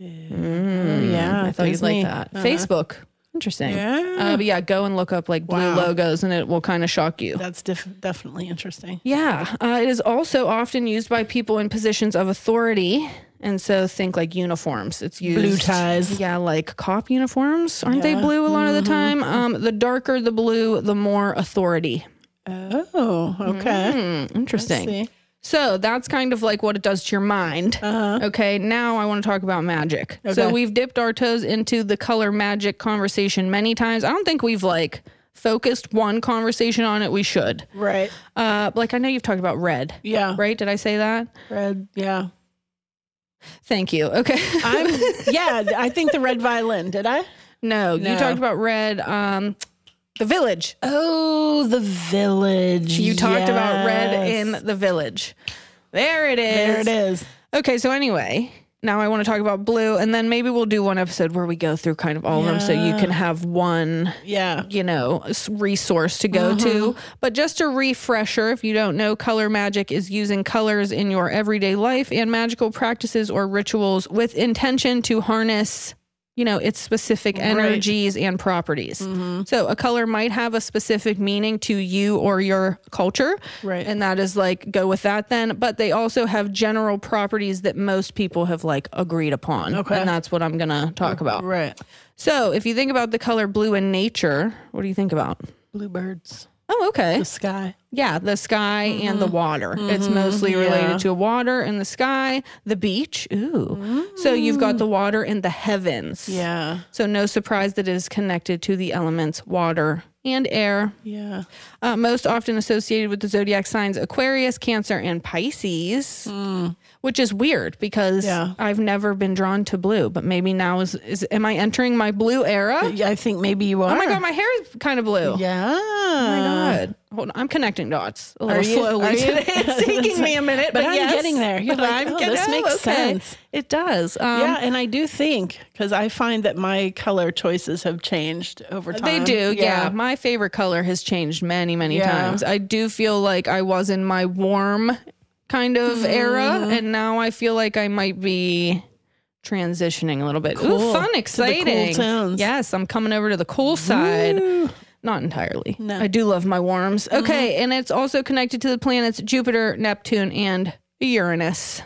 Yeah, I thought you'd like that. Facebook. Interesting. Yeah. But yeah, go and look up blue logos and it will kind of shock you. That's definitely interesting. Yeah. It is also often used by people in positions of authority. And so think uniforms. It's used. Blue ties. Yeah, like cop uniforms. Aren't they blue a lot of the time? The darker the blue, the more authority. Oh, okay. Interesting. I see. So that's kind of like what it does to your mind. Okay, now I want to talk about magic. Okay. So we've dipped our toes into the color magic conversation many times. I don't think we've focused one conversation on it. We should. Right. I know you've talked about red. Yeah. Right? Did I say that? Red. Yeah. Thank you. Okay. I think the red violin. Did I? No, you talked about red. The Village. Oh, The Village. You talked about red in The Village. There it is. There it is. Okay, so anyway, now I want to talk about blue, and then maybe we'll do one episode where we go through kind of all of them so you can have one, resource to go to. But just a refresher, if you don't know, color magic is using colors in your everyday life and magical practices or rituals with intention to harness its specific energies and properties. So a color might have a specific meaning to you or your culture. Right. And that is go with that then. But they also have general properties that most people have agreed upon. Okay. And that's what I'm going to talk about. Right. So if you think about the color blue in nature, what do you think about? Bluebirds. Oh, okay. The sky. Yeah, the sky and the water. It's mostly related to water and the sky, the beach. Ooh. So you've got the water and the heavens. Yeah. So no surprise that it is connected to the elements water and air. Yeah. Most often associated with the zodiac signs Aquarius, Cancer, and Pisces. which is weird because I've never been drawn to blue, but maybe now am I entering my blue era? Yeah, I think maybe you are. Oh my God, my hair is kind of blue. Yeah. Oh my God. Hold on, I'm connecting dots a little slowly today. It's taking me a minute, but I'm getting there. You're like, this makes sense. It does. Yeah, and I do think, because I find that my color choices have changed over time. They do, yeah. My favorite color has changed many, many times. I do feel like I was in my warm kind of era, and now I feel like I might be transitioning a little bit. Cool. Ooh, fun, exciting. To the cool tones. Yes, I'm coming over to the cool side. Woo. Not entirely. No. I do love my warms. Okay, and it's also connected to the planets Jupiter, Neptune, and Uranus.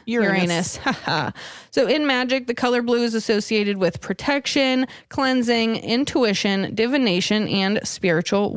So in magic, the color blue is associated with protection, cleansing, intuition, divination, and spiritual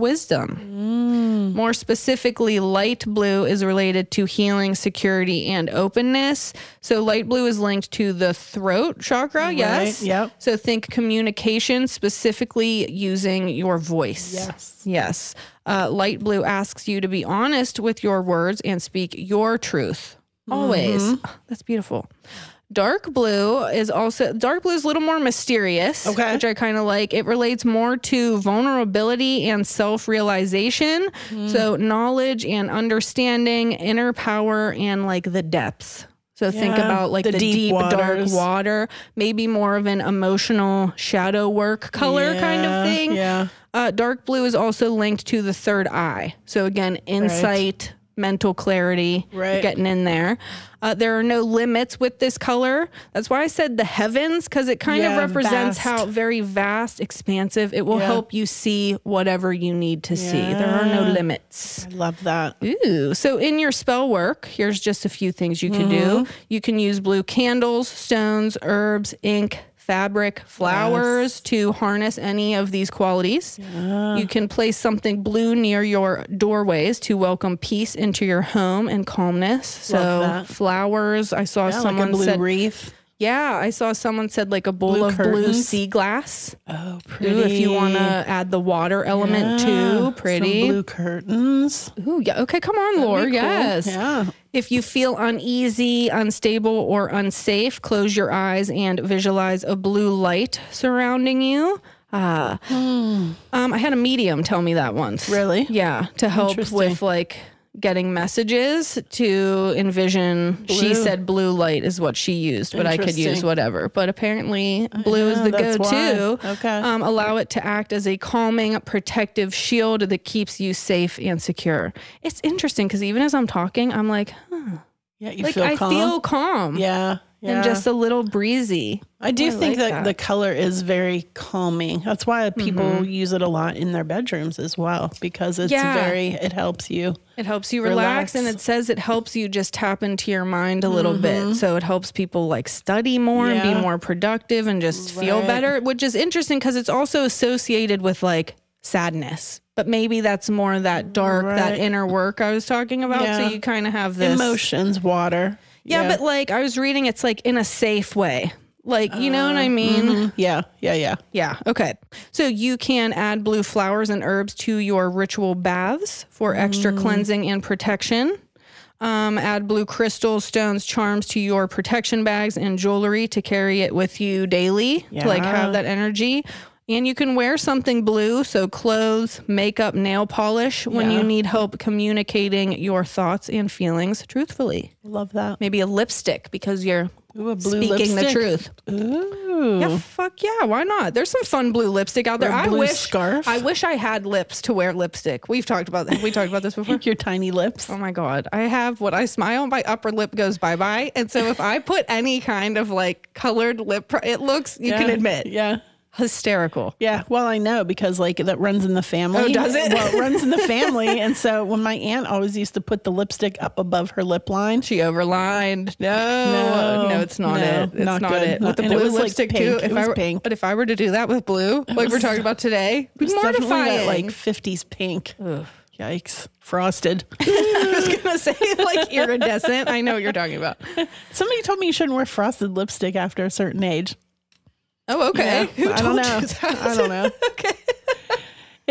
wisdom. More specifically, light blue is related to healing, security, and openness. So light blue is linked to the throat chakra. Right. Yes. Yep. So think communication, specifically using your voice. Yes. Light blue asks you to be honest with your words and speak your truth. Always. Oh, that's beautiful. Dark blue is a little more mysterious, which I kind of like. It relates more to vulnerability and self-realization. So knowledge and understanding, inner power, and like the depths. So think about like the deep dark water, maybe more of an emotional shadow work color kind of thing. Yeah. Dark blue is also linked to the third eye. So again, insight, mental clarity, getting in there. There are no limits with this color. That's why I said the heavens, because it kind of represents how very vast, expansive. It will help you see whatever you need to see. There are no limits. I love that. Ooh. So in your spell work, here's just a few things you can do. You can use blue candles, stones, herbs, ink, fabric, flowers to harness any of these qualities. You can place something blue near your doorways to welcome peace into your home and calmness. So flowers, I saw someone like a blue wreath. Yeah, I saw someone said like a bowl of blue sea glass. Oh, pretty. Ooh, if you want to add the water element too, pretty. Some blue curtains. Ooh, yeah. Okay, come on, Laura. Cool. Yes. Yeah. If you feel uneasy, unstable, or unsafe, close your eyes and visualize a blue light surrounding you. I had a medium tell me that once. Really? Yeah, to help with like getting messages to envision. Blue. She said blue light is what she used, but I could use whatever. But apparently blue is the go-to. Okay. Allow it to act as a calming, protective shield that keeps you safe and secure. It's interesting because even as I'm talking, I'm like, yeah, you like feel calm. I feel calm. Yeah. And just a little breezy. I do think that the color is very calming. That's why people use it a lot in their bedrooms as well, because it's it helps you. It helps you relax. And it says it helps you just tap into your mind a little bit. So it helps people like study more and be more productive and just feel better, which is interesting because it's also associated with like sadness. But maybe that's more that dark, that inner work I was talking about. So you kind of have this emotions, water. Yeah, but like I was reading, it's like in a safe way. Like, you know what I mean? Yeah. Yeah. Okay. So you can add blue flowers and herbs to your ritual baths for extra cleansing and protection. Add blue crystals, stones, charms to your protection bags and jewelry to carry it with you daily to like have that energy. And you can wear something blue, so clothes, makeup, nail polish, when you need help communicating your thoughts and feelings truthfully. Love that. Maybe a lipstick because you're speaking the truth. Ooh. Yeah, fuck yeah, why not? There's some fun blue lipstick out there. I wish I had lips to wear lipstick. We talked about this before. Your tiny lips. Oh my God. I have when I smile, my upper lip goes bye-bye. And so if I put any kind of like colored lip, it looks, you can admit. Yeah. Hysterical. Yeah, well, I know because like that runs in the family. Oh, does it? Well, it runs in the family. And so when my aunt always used to put the lipstick up above her lip line. She overlined. No, it's not it. It's not it. With the blue lipstick too. Pink. But if I were to do that with blue, like we're talking about today, it'd be mortifying. That, like 50s pink. Ugh. Yikes. Frosted. I was going to say like iridescent. I know what you're talking about. Somebody told me you shouldn't wear frosted lipstick after a certain age. Oh, okay. Yeah, I don't know. Okay.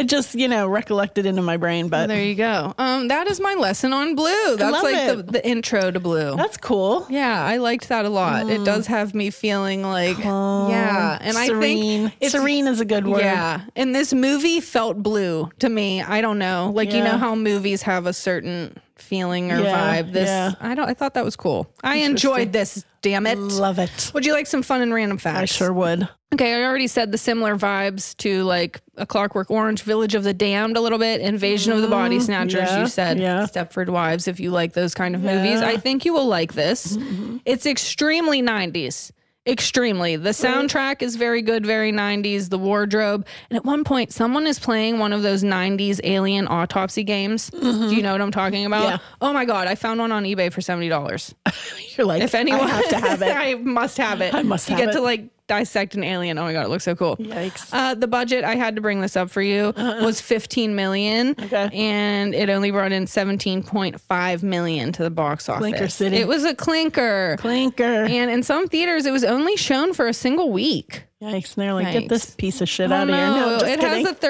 It just, recollected into my brain, but There you go. That is my lesson on Blue. That's love like it. the intro to Blue. that's cool. Yeah, I liked that a lot. It does have me feeling like, yeah. And serene. I think it's, serene is a good word. yeah. And this movie felt blue to me. I don't know. Like, you know how movies have a certain feeling or vibe. I thought that was cool. I enjoyed this, damn it. Love it. Would you like some fun and random facts? I sure would. Okay, I already said the similar vibes to like A Clockwork Orange, Village of the Damned a little bit, Invasion of the Body Snatchers, you said, Stepford Wives, if you like those kind of movies. I think you will like this. It's extremely 90s. Extremely. The soundtrack is very good, very 90s, the wardrobe. And at one point, someone is playing one of those 90s alien autopsy games. Do you know what I'm talking about? Yeah. Oh my God, I found one on eBay for $70. You're like, If anyone, I have to have it. I must have it. I must have You get it. to like dissect an alien. Oh my God, it looks so cool. Yikes. The budget, I had to bring this up for you, was $15 million. Okay. And it only brought in $17.5 million to the box office. Clinker City. It was a clinker. Clinker. And in some theaters, it was only shown for a single week. Yikes. And they're like, get this Yikes. piece of shit Oh, out of here. No, just it kidding. has a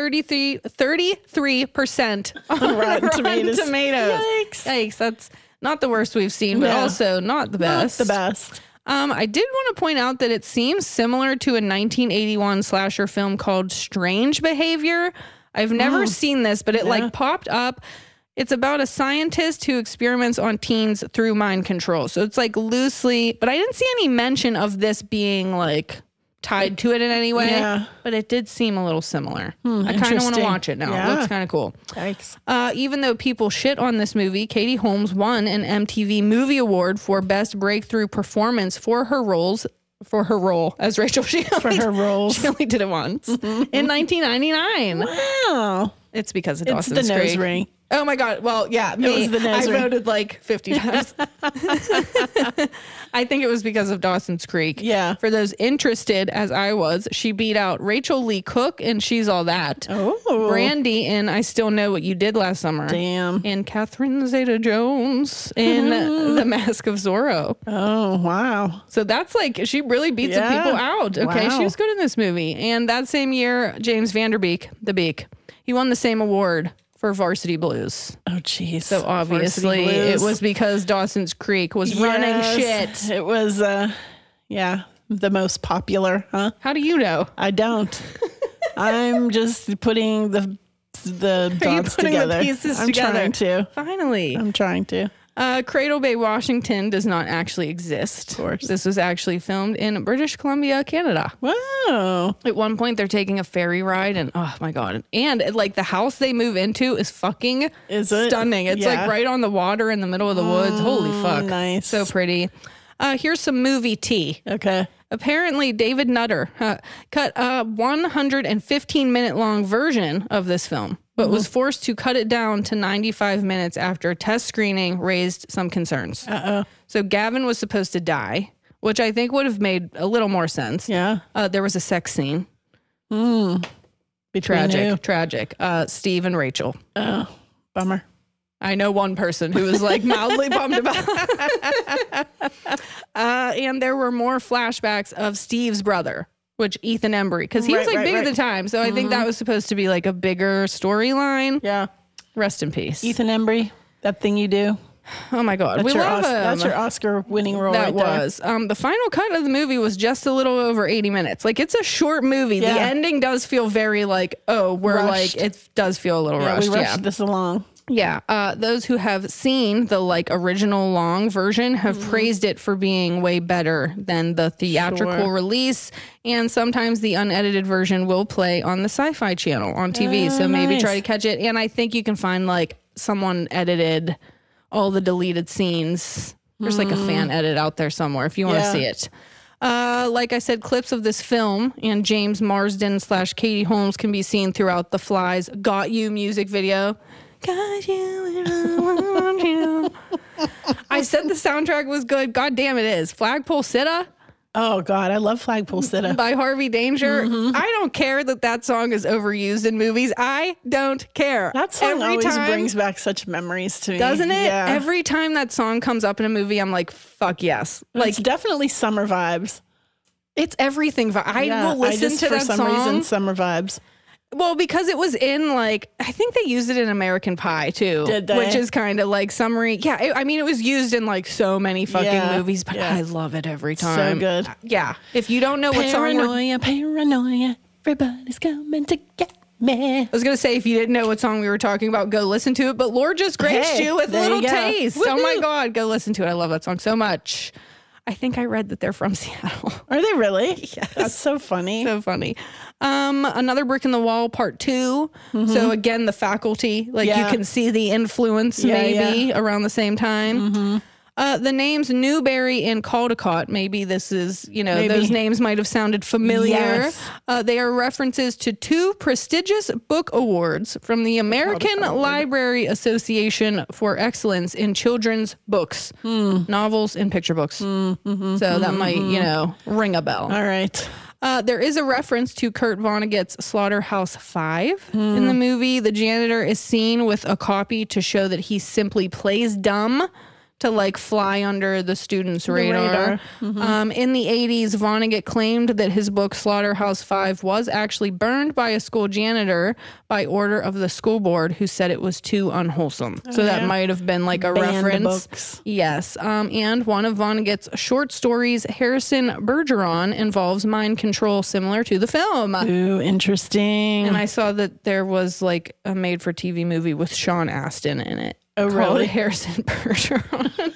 33% on Rotten Tomatoes. Yikes. Yikes. That's not the worst we've seen, but also not the best. Not the best. I did want to point out that it seems similar to a 1981 slasher film called Strange Behavior. I've never seen this, but it like popped up. It's about a scientist who experiments on teens through mind control. So it's like loosely, but I didn't see any mention of this being like tied to it in any way. Yeah. But it did seem a little similar. I kind of want to interesting. watch it now. Yeah. It looks kind of cool. Yikes. Even though people shit on this movie, Katie Holmes won an MTV Movie Award for Best Breakthrough Performance for her role as Rachel. She only did it once in 1999. Wow. It's because of It's Dawson's the nose Creek. ring. Oh my God. Well, yeah, me. It was the nose I ring. voted like 50 times. I think it was because of Dawson's Creek. Yeah. For those interested, as I was, she beat out Rachel Lee Cook and She's All That. Oh. Brandy in I Still Know What You Did Last Summer. Damn. And Catherine Zeta-Jones in The Mask of Zorro. Oh, wow. So that's like, she really beats some people out. Okay, Wow. she was good in this movie. And that same year, James Vanderbeek, the Beak, he won the same award for Varsity Blues. Oh, jeez. So obviously it was because Dawson's Creek was running shit. It was, the most popular, huh? How do you know? I don't. I'm just putting the dots putting the together. pieces I'm together? trying to. Finally. I'm trying to. Cradle Bay, Washington does not actually exist. Of course. This was actually filmed in British Columbia, Canada. Wow. At one point, they're taking a ferry ride, and oh my God. And like the house they move into is fucking stunning. It's like right on the water in the middle of the woods. Holy fuck. Nice. So pretty. Here's some movie tea. Okay. Apparently, David Nutter cut a 115-minute long version of this film, but was forced to cut it down to 95 minutes after a test screening raised some concerns. So Gavin was supposed to die, which I think would have made a little more sense. Yeah. There was a sex scene. Between who? Tragic. Steve and Rachel. Oh, bummer. I know one person who was like mildly bummed about it. And there were more flashbacks of Steve's brother, which Ethan Embry, because he was like big at the time. So I think that was supposed to be like a bigger storyline. Yeah. Rest in peace. Ethan Embry, that thing you do. Oh my God. We love him. That's your Oscar-winning role That right there. was. The final cut of the movie was just a little over 80 minutes. Like, it's a short movie. Yeah. The ending does feel very like, we're Rushed. like, it does feel a little rushed. We rushed this along. Yeah. Those who have seen the like original long version have praised it for being way better than the theatrical release. And sometimes the unedited version will play on the Sci-Fi Channel on TV. So maybe try to catch it. And I think you can find like someone edited all the deleted scenes. There's like a fan edit out there somewhere if you want to see it. Like I said, clips of this film and James Marsden / Katie Holmes can be seen throughout the Fly's Got You music video. Got you and I want you. I said the soundtrack was good. God damn it is. Flagpole Sitta Oh, God. I love Flagpole Sitta. by Harvey Danger. I don't care that song is overused in movies. I don't care. That song Every always time, brings back such memories to me. doesn't it? Yeah. Every time that song comes up in a movie, I'm like, fuck yes. Like, it's definitely summer vibes. it's everything. I will listen I just, to for that some song. reason, summer vibes. Well, because it was in like, I think they used it in American Pie too. Did they? Which is kind of like summary. Yeah. I mean, it was used in like so many fucking movies, but I love it every time. So good. Yeah. If you don't know what song Paranoia, everybody's coming to get me. I was going to say, if you didn't know what song we were talking about, go listen to it. But Lord just graced you with a little taste. Woo-hoo. Oh my God. Go listen to it. I love that song so much. I think I read that they're from Seattle. Are they really? Yes. That's so funny. So funny. Another Brick in the Wall, part 2. So again, the faculty, like you can see the influence maybe around the same time. The names Newberry and Caldecott, maybe this is, those names might have sounded familiar. Yes. They are references to 2 prestigious book awards from the American Library Association for Excellence in Children's Books, novels, and picture books. So that might, ring a bell. All right. There is a reference to Kurt Vonnegut's Slaughterhouse 5 in the movie. The janitor is seen with a copy to show that he simply plays dumb to like fly under the students' radar. In the 80s, Vonnegut claimed that his book Slaughterhouse 5 was actually burned by a school janitor by order of the school board, who said it was too unwholesome. So that might have been like a reference. Books. Yes. And one of Vonnegut's short stories, Harrison Bergeron, involves mind control similar to the film. Ooh, interesting. And I saw that there was like a made-for-TV movie with Sean Astin in it. Oh, really? Harrison Bergeron.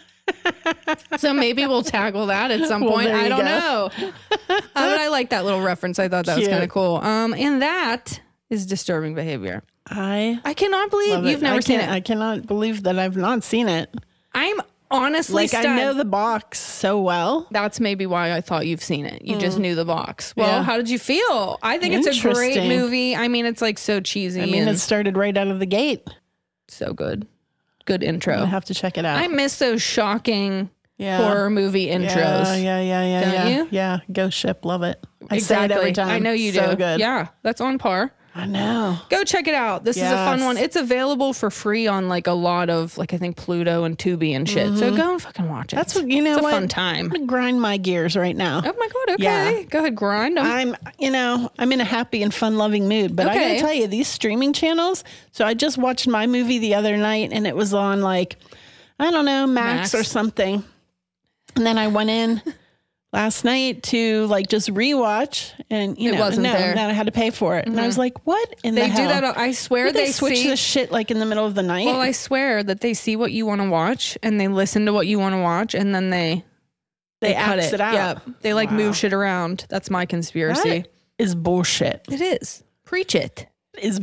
So maybe we'll tackle that at some point. I don't know. But I like that little reference. I thought that was kind of cool. And that is Disturbing Behavior. I cannot believe you've never seen it. I cannot believe that I've not seen it. I'm honestly stunned. I know the box so well. That's maybe why I thought you've seen it. You just knew the box. Well, how did you feel? I think it's a great movie. I mean, it's like so cheesy. I mean, it started right out of the gate. So good. Good intro. I have to check it out. I miss those shocking horror movie intros. Yeah. Don't you? Yeah. Ghost Ship. Love it. I Exactly. say it every time. I know you do. So good. Yeah. That's on par. I know. Go check it out. This is a fun one. It's available for free on like a lot of like I think Pluto and Tubi and shit. So go and fucking watch it. That's what it's a what? fun time. I'm gonna grind my gears right now. Oh my God. Okay. Go ahead, grind them. I'm in a happy and fun loving mood, but I gotta tell you, these streaming channels. So I just watched my movie the other night and it was on like, I don't know, Max or something. And then I went in last night to like just rewatch and it wasn't there. And then I had to pay for it. And I was like, what in the hell? They do that. I swear they switch this shit like in the middle of the night. Well, I swear that they see what you want to watch and they listen to what you want to watch and then they cut it out. Yeah. They like move shit around. That's my conspiracy. That is bullshit. It is. Preach it. It is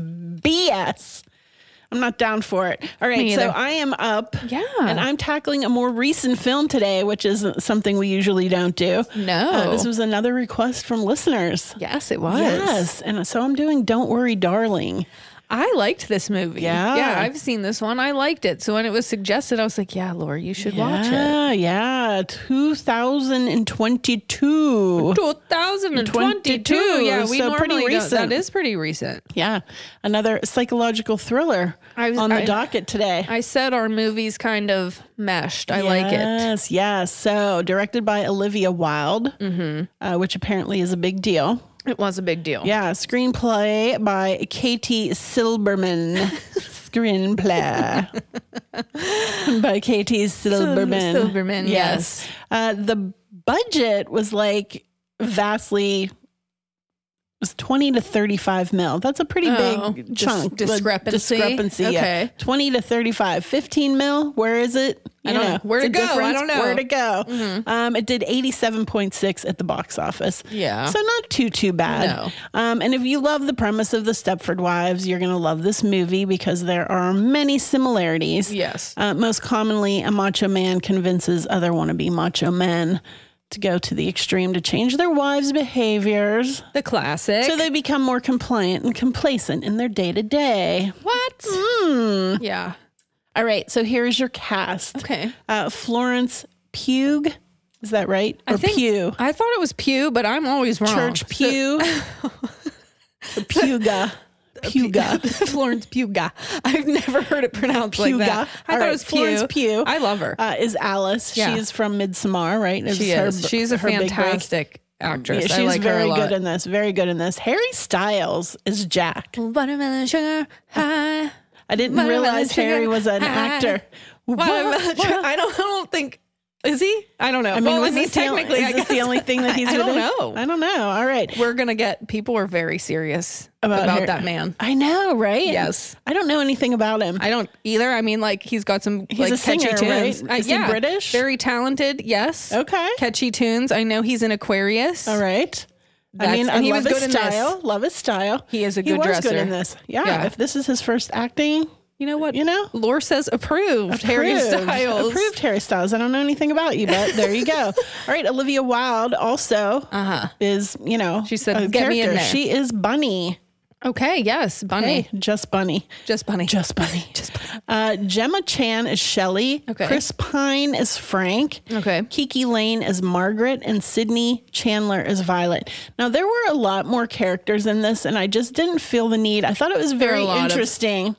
BS. I'm not down for it. All right, so I am up. Yeah. And I'm tackling a more recent film today, which is something we usually don't do. No. This was another request from listeners. Yes, it was. Yes. And so I'm doing Don't Worry, Darling. I liked this movie. Yeah. Yeah, I've seen this one. I liked it. So when it was suggested, I was like, yeah, Laura, you should watch it. Yeah. 2022. 2022. Yeah, we normally pretty recent. That is pretty recent. Yeah. Another psychological thriller on the docket today. I said our movies kind of meshed. I like it. Yes. So directed by Olivia Wilde, which apparently is a big deal. It was a big deal. Yeah, screenplay by Katie Silberman. By Katie Silberman. Silberman, yes. The budget was like vastly... was 20 to 35 mil. That's a pretty big chunk. Discrepancy. Okay. 20 to 35. 15 mil. Where is it? I don't know. Where'd it go? I don't know. Where'd it go? It did 87.6 at the box office. Yeah. So not too bad. No. And if you love the premise of the Stepford Wives, you're going to love this movie because there are many similarities. Yes. Most commonly, a macho man convinces other wannabe macho men to go to the extreme to change their wives' behaviors. The classic. So they become more compliant and complacent in their day-to-day. What? Yeah. All right, so here's your cast. Okay. Florence Pugh. Is that right? Or Pugh? I thought it was Pew, but I'm always wrong. Church Pugh. Puga. Florence Puga. I've never heard it pronounced like that. I thought it was Florence Pugh. I love her. Is Alice. Yeah. She's from Midsommar, right? She is. She's a fantastic actress. Yeah, I she's like her very a lot. good in this. Very good in this. Harry Styles is Jack. Watermelon sugar high. I didn't Watermelon realize sugar Harry was an high. actor. Watermelon sugar. I don't think. Is he? I don't know. I mean, well, was this technically, is I this guess the only thing that he's I been don't in? know. I don't know. All right. We're gonna get people are very serious About about Harry. that man. I know, right? Yes. I don't know anything about him. I don't either. I mean, like he's got some He's like a singer, catchy tunes. right? Is he British? Very talented. Yes. Okay. Catchy tunes. I know he's in Aquarius. All right. I That's- mean, I and he love was his good in this. style. Love his style. He is a He good was dresser. good in this. Yeah, Yeah. If this is his first acting, You know what? you know, Lore says approved. Harry Styles. Approved Harry Styles. I don't know anything about you, but there you go. All right. Olivia Wilde also is, you know, She said, a "Get me in character. there." She is Bunny. Okay. Yes. Bunny. Hey, just Bunny. Just Bunny. Just Bunny. Just Bunny. Gemma Chan is Shelley. Okay. Chris Pine is Frank. Okay. Kiki Lane is Margaret, and Sydney Chandler is Violet. Now, there were a lot more characters in this, and I just didn't feel the need. I thought it was There are very a lot of- interesting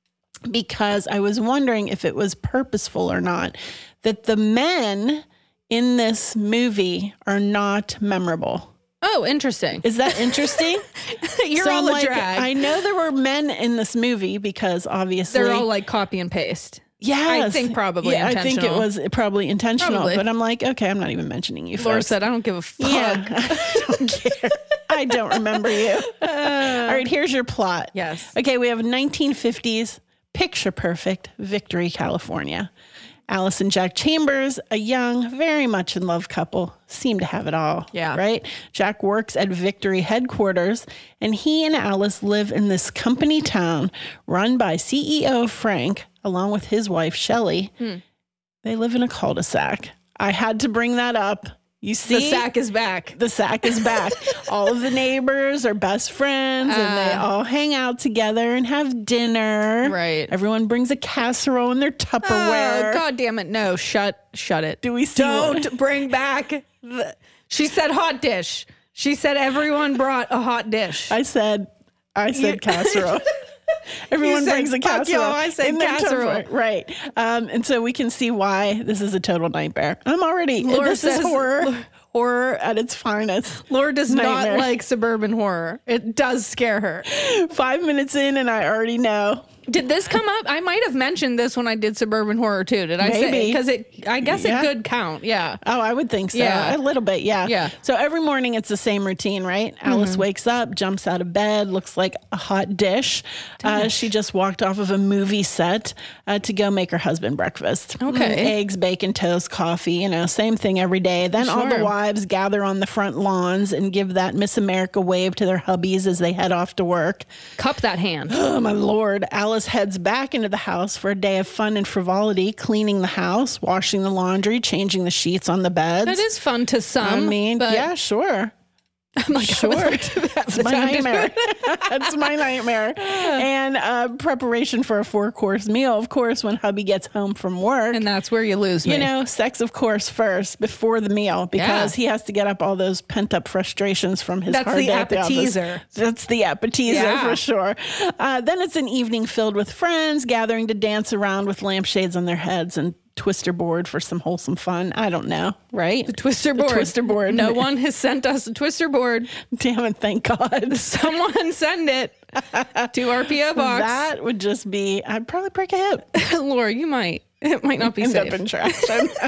because I was wondering if it was purposeful or not that the men in this movie are not memorable. Oh, interesting. Is that interesting? You're So all I'm a like, drag. I know there were men in this movie because obviously They're all like copy and paste. yes, I think probably yeah, I think it intentional. was probably intentional. Probably. But I'm like, okay, I'm not even mentioning you. Laura folks. said, I don't give a fuck. Yeah, I don't care. I don't remember you. All right, here's your plot. Yes. Okay, we have 1950s picture perfect Victory, California. Alice and Jack Chambers, a young, very much in love couple, seem to have it all. Yeah. Right? Jack works at Victory headquarters, and he and Alice live in this company town run by CEO Frank, along with his wife, Shelley. They live in a cul-de-sac. I had to bring that up. You see? The sack is back. The sack is back. All of the neighbors are best friends and they all hang out together and have dinner. Right. Everyone brings a casserole in their Tupperware. Oh, God damn it. No, shut it. Do we see Don't bring back she said hot dish. She said everyone brought a hot dish. I said casserole. Everyone You said, brings a "Fuck casserole. y'all," I said in their casserole. Tupperware. Right. And so we can see why this is a total nightmare. I'm already, Laura this is says- horror at its finest. Laura does Nightmare. not like suburban horror. It does scare her. 5 minutes in and I already know. Did this come up? I might have mentioned this when I did suburban horror too. Did I say? Maybe. Because I guess Yeah. it could count. Yeah. Oh, I would think so. Yeah. A little bit, yeah. Yeah. So every morning it's the same routine, right? Alice wakes up, jumps out of bed, looks like a hot dish. She just walked off of a movie set to go make her husband breakfast. Okay. Eggs, bacon, toast, coffee, you know, same thing every day. Then all the Sure. wives gather on the front lawns and give that Miss America wave to their hubbies as they head off to work. Cup that hand. Oh, my Lord. Alice heads back into the house for a day of fun and frivolity, cleaning the house, washing the laundry, changing the sheets on the beds. That is fun to some. I mean, but yeah, sure. I'm like, Sure. That's My nightmare. That's my nightmare. And preparation for a 4-course meal, of course, when hubby gets home from work. And that's where you lose me. You know, sex, of course, first before the meal because Yeah. he has to get up all those pent up frustrations from his That's hard the day at the office. appetizer. That's the appetizer Yeah. for sure. Then it's an evening filled with friends gathering to dance around with lampshades on their heads and twister board for some wholesome fun. I don't know, right? The twister board. twister board. No one has sent us a twister board. Damn it, thank God. Someone send it to our PO box. That would just be, I'd probably break a hip. Laura, you might. It might not be End safe. up in trash.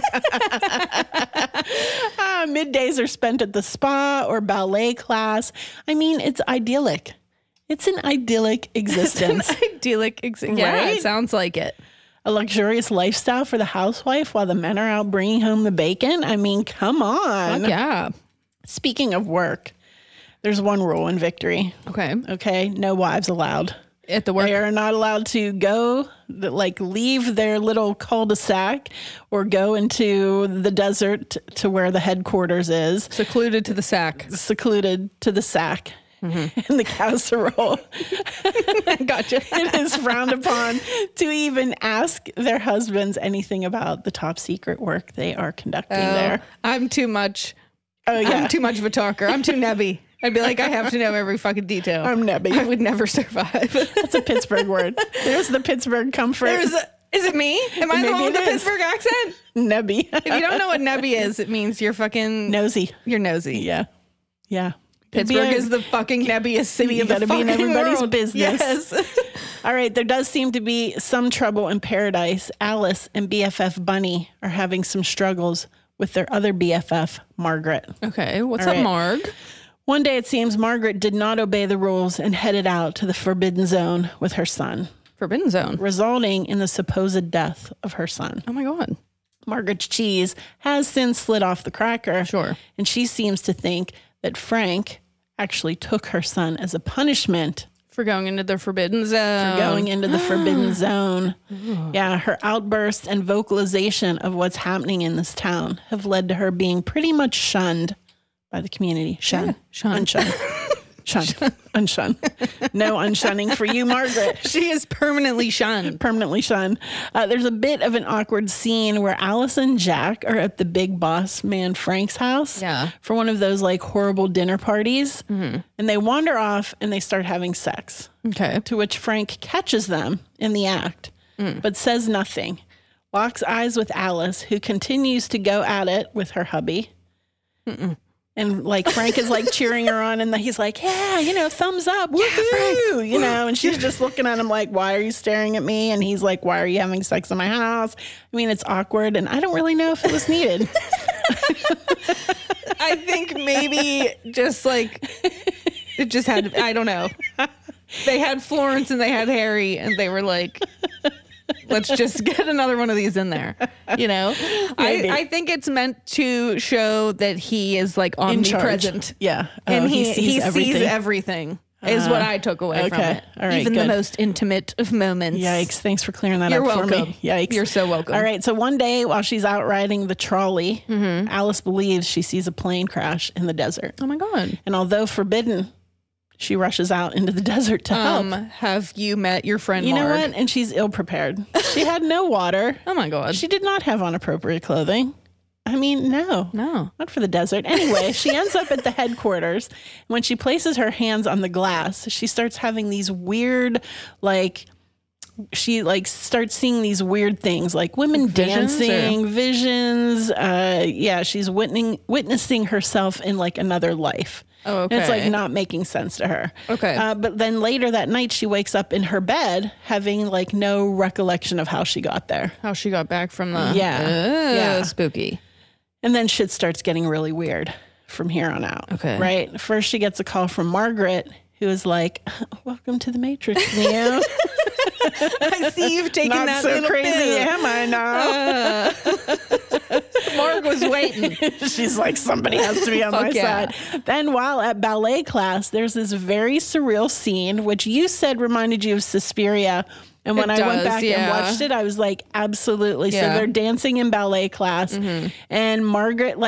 Middays are spent at the spa or ballet class. I mean, it's idyllic. It's an idyllic existence. Idyllic. Yeah, Right? it sounds like it. A luxurious lifestyle for the housewife while the men are out bringing home the bacon. I mean, come on. Yeah. Speaking of work, there's one rule in Victory. Okay. Okay, no wives allowed. At the work. They are not allowed to go, like leave their little cul-de-sac or go into the desert to where the headquarters is, Secluded to the sack. secluded to the sack and the casserole. Gotcha. It is frowned upon to even ask their husbands anything about the top secret work they are conducting there. I'm too much. Oh, yeah. I'm too much of a talker. I'm too nebby. I'd be like, I have to know every fucking detail. I'm nebby. I would never survive. That's a Pittsburgh word. There's the Pittsburgh comfort. Is it me? Am I the Maybe one with it the is. Pittsburgh accent? Nebby. If you don't know what nebby is, it means you're fucking Nosy. You're nosy. Yeah. Yeah. Pittsburgh is the fucking nebbiest city in the fucking world. You gotta be in everybody's business. Yes. All right. There does seem to be some trouble in paradise. Alice and BFF Bunny are having some struggles with their other BFF, Margaret. Okay. What's up, Marg? One day, it seems Margaret did not obey the rules and headed out to the Forbidden Zone with her son. Forbidden Zone? Resulting in the supposed death of her son. Oh, my God. Margaret's cheese has since slid off the cracker. Sure. And she seems to think that Frank actually took her son as a punishment. For going into the Forbidden Zone. For going into the Forbidden Zone. Yeah, her outbursts and vocalization of what's happening in this town have led to her being pretty much shunned by the community. Shun. Unshun. Shun. Unshun. No unshunning for you, Margaret. She is permanently shunned. Permanently shunned. There's a bit of an awkward scene where Alice and Jack are at the big boss man Frank's house for one of those like horrible dinner parties. Mm-hmm. And they wander off and they start having sex. Okay. To which Frank catches them in the act, but says nothing. Locks eyes with Alice, who continues to go at it with her hubby. And like Frank is like cheering her on, and he's like, yeah, you know, thumbs up. Woohoo! You know, and she's just looking at him like, why are you staring at me? And he's like, why are you having sex in my house? I mean, it's awkward. And I don't really know if it was needed. I think maybe just like, it just had, I don't know. They had Florence and they had Harry, and they were like, let's just get another one of these in there. You know, I think it's meant to show that he is like omnipresent. Yeah. And he sees everything. Is what I took away from it. All right, even the most intimate of moments. Yikes. Thanks for clearing that up for me. Yikes. You're so welcome. All right. So one day while she's out riding the trolley, Alice believes she sees a plane crash in the desert. Oh my God. And although forbidden, she rushes out into the desert to help. Have you met your friend You Marg? know what? And she's ill prepared. She had no water. Oh my God. She did not have on appropriate clothing. I mean, no, not for the desert. Anyway, she ends up at the headquarters. When she places her hands on the glass, she starts having these weird, she starts seeing these weird things like women dancing, visions. She's witnessing herself in like another life. Oh, okay. And it's like not making sense to her. Okay. But then later that night, she wakes up in her bed having like no recollection of how she got there. How she got back from the spooky. And then shit starts getting really weird from here on out. Okay. Right? First, she gets a call from Margaret, who is like, welcome to the Matrix, Neo. I see you've taken Not that so little crazy, pill. am I now? Marg was waiting. She's like, somebody has to be on my side. Then while at ballet class, there's this very surreal scene, which you said reminded you of Suspiria. And when I went back and watched it, I was like, absolutely. So they're dancing in ballet class. And Margaret,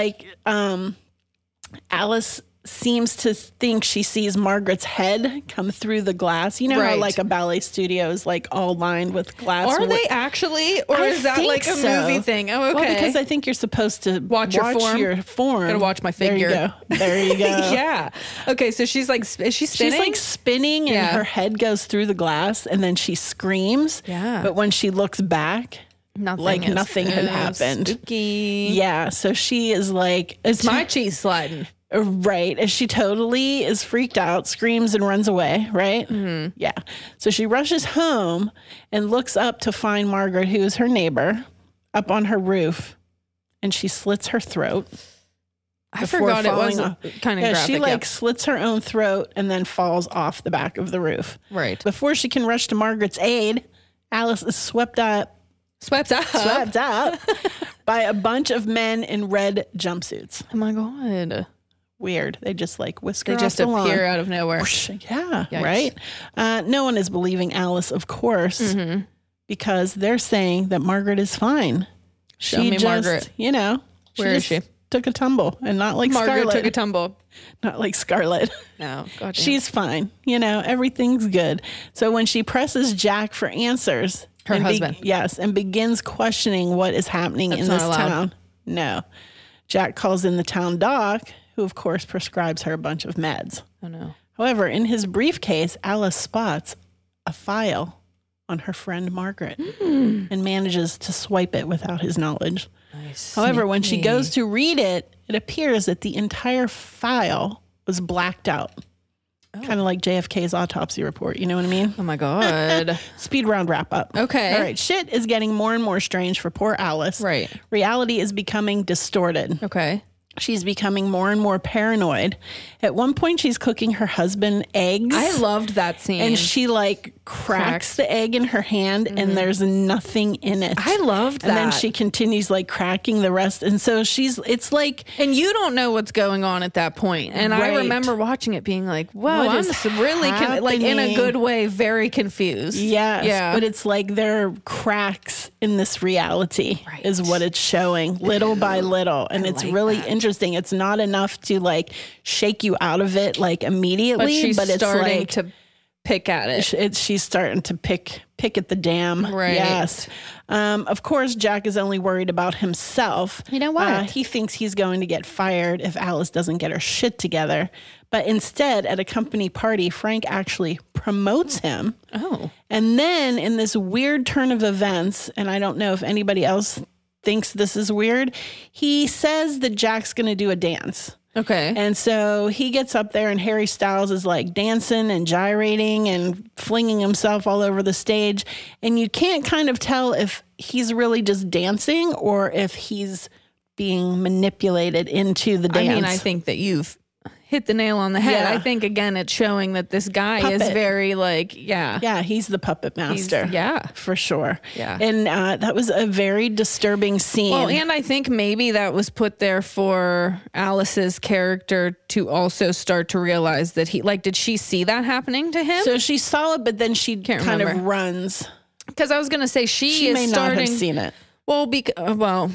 Alice seems to think she sees Margaret's head come through the glass. You know how like a ballet studio is like all lined with glass. Are they actually? Or is that like a movie thing? Oh, okay. Well, because I think you're supposed to watch your form. Gotta watch my figure. There you go. Yeah. Okay, so she's like, is she spinning? She's like spinning and her head goes through the glass and then she screams. Yeah. But when she looks back, nothing had happened. Spooky. Yeah. So she is like, it's my cheese sliding. Right. As she totally is freaked out, screams and runs away. Right. Mm-hmm. Yeah. So she rushes home and looks up to find Margaret, who is her neighbor, up on her roof, and she slits her throat. I forgot it was kind of graphic. She slits her own throat and then falls off the back of the roof. Right. Before she can rush to Margaret's aid, Alice is swept up by a bunch of men in red jumpsuits. Oh my God. Weird. They just like whisker off just the lawn. appear out of nowhere. Yeah. Yikes. Right. No one is believing Alice, of course, because they're saying that Margaret is fine. Show me Margaret. You know, where is she? Took a tumble, and not like Margaret Scarlet. took a tumble. Not like Scarlet. No, goddamn. She's fine. You know, everything's good. So when she presses Jack for answers, her husband, and begins questioning what is happening in this town. No, Jack calls in the town doc, who of course prescribes her a bunch of meds. Oh no. However, in his briefcase, Alice spots a file on her friend Margaret and manages to swipe it without his knowledge. Nice. However, when she goes to read it, it appears that the entire file was blacked out. Kind of like JFK's autopsy report. You know what I mean? Oh my God. Speed round wrap up. Okay. All right. Shit is getting more and more strange for poor Alice. Right. Reality is becoming distorted. Okay. She's becoming more and more paranoid. At one point, she's cooking her husband eggs. I loved that scene. And she like cracks the egg in her hand and there's nothing in it. I loved that. And then she continues like cracking the rest. And so it's like. And you don't know what's going on at that point. And I remember watching it being like, wow, What I'm is really, like in a good way, very confused. Yes. Yeah. But it's like there are cracks in this reality is what it's showing little by little. And it's like really interesting. It's not enough to like shake you out of it like immediately, but it's starting like to pick at it. She's starting to pick at the dam. Right. Yes. Of course, Jack is only worried about himself. You know what? He thinks he's going to get fired if Alice doesn't get her shit together. But instead, at a company party, Frank actually promotes him. Oh. And then in this weird turn of events, and I don't know if anybody else thinks this is weird, he says that Jack's going to do a dance. Okay. And so he gets up there and Harry Styles is like dancing and gyrating and flinging himself all over the stage. And you can't kind of tell if he's really just dancing or if he's being manipulated into the dance. I mean, I think that you've hit the nail on the head. Yeah. I think, again, it's showing that this guy is very like, Yeah, he's the puppet master. For sure. Yeah. And that was a very disturbing scene. Well, and I think maybe that was put there for Alice's character to also start to realize that did she see that happening to him? So she saw it, but then she kind of runs. Because I was going to say she may not have seen it. Well, I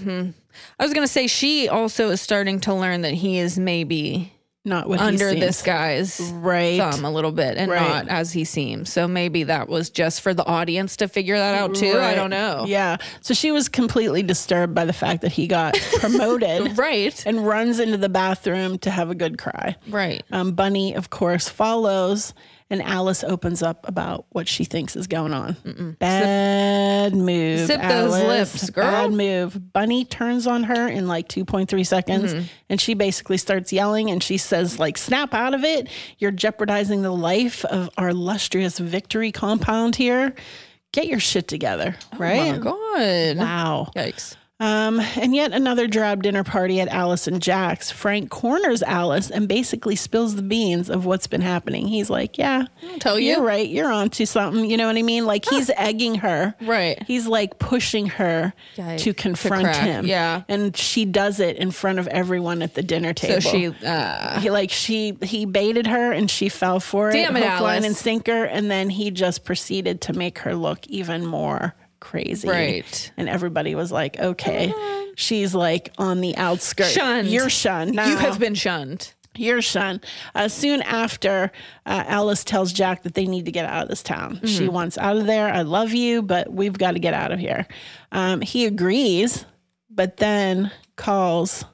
was going to say she also is starting to learn that he is maybe not what under this guy's thumb a little bit and not as he seems. So maybe that was just for the audience to figure that out too. I don't know. Yeah. So she was completely disturbed by the fact that he got promoted. And runs into the bathroom to have a good cry. Bunny, of course, follows. And Alice opens up about what she thinks is going on. Bad move. Sip Alice. those lips, girl. Bad move. Bunny turns on her in like 2.3 seconds. And she basically starts yelling and she says, like, snap out of it. You're jeopardizing the life of our illustrious victory compound here. Get your shit together. Right? Oh my God. Wow. Yikes. And yet another drab dinner party at Alice and Jack's. Frank corners Alice and basically spills the beans of what's been happening. He's like, yeah, I'll tell you. You're right. You're onto something. You know what I mean? Like he's egging her. He's like pushing her to confront him. Yeah. And she does it in front of everyone at the dinner table. So he baited her and she fell for it. Damn it, hook, Alice. line, and sinker. And then he just proceeded to make her look even more crazy. And everybody was like, okay, she's like on the outskirts. Shunned. You're shunned now. You have been shunned. You're shunned. Soon after, Alice tells Jack that they need to get out of this town. She wants out of there. I love you, but we've got to get out of here. He agrees, but then calls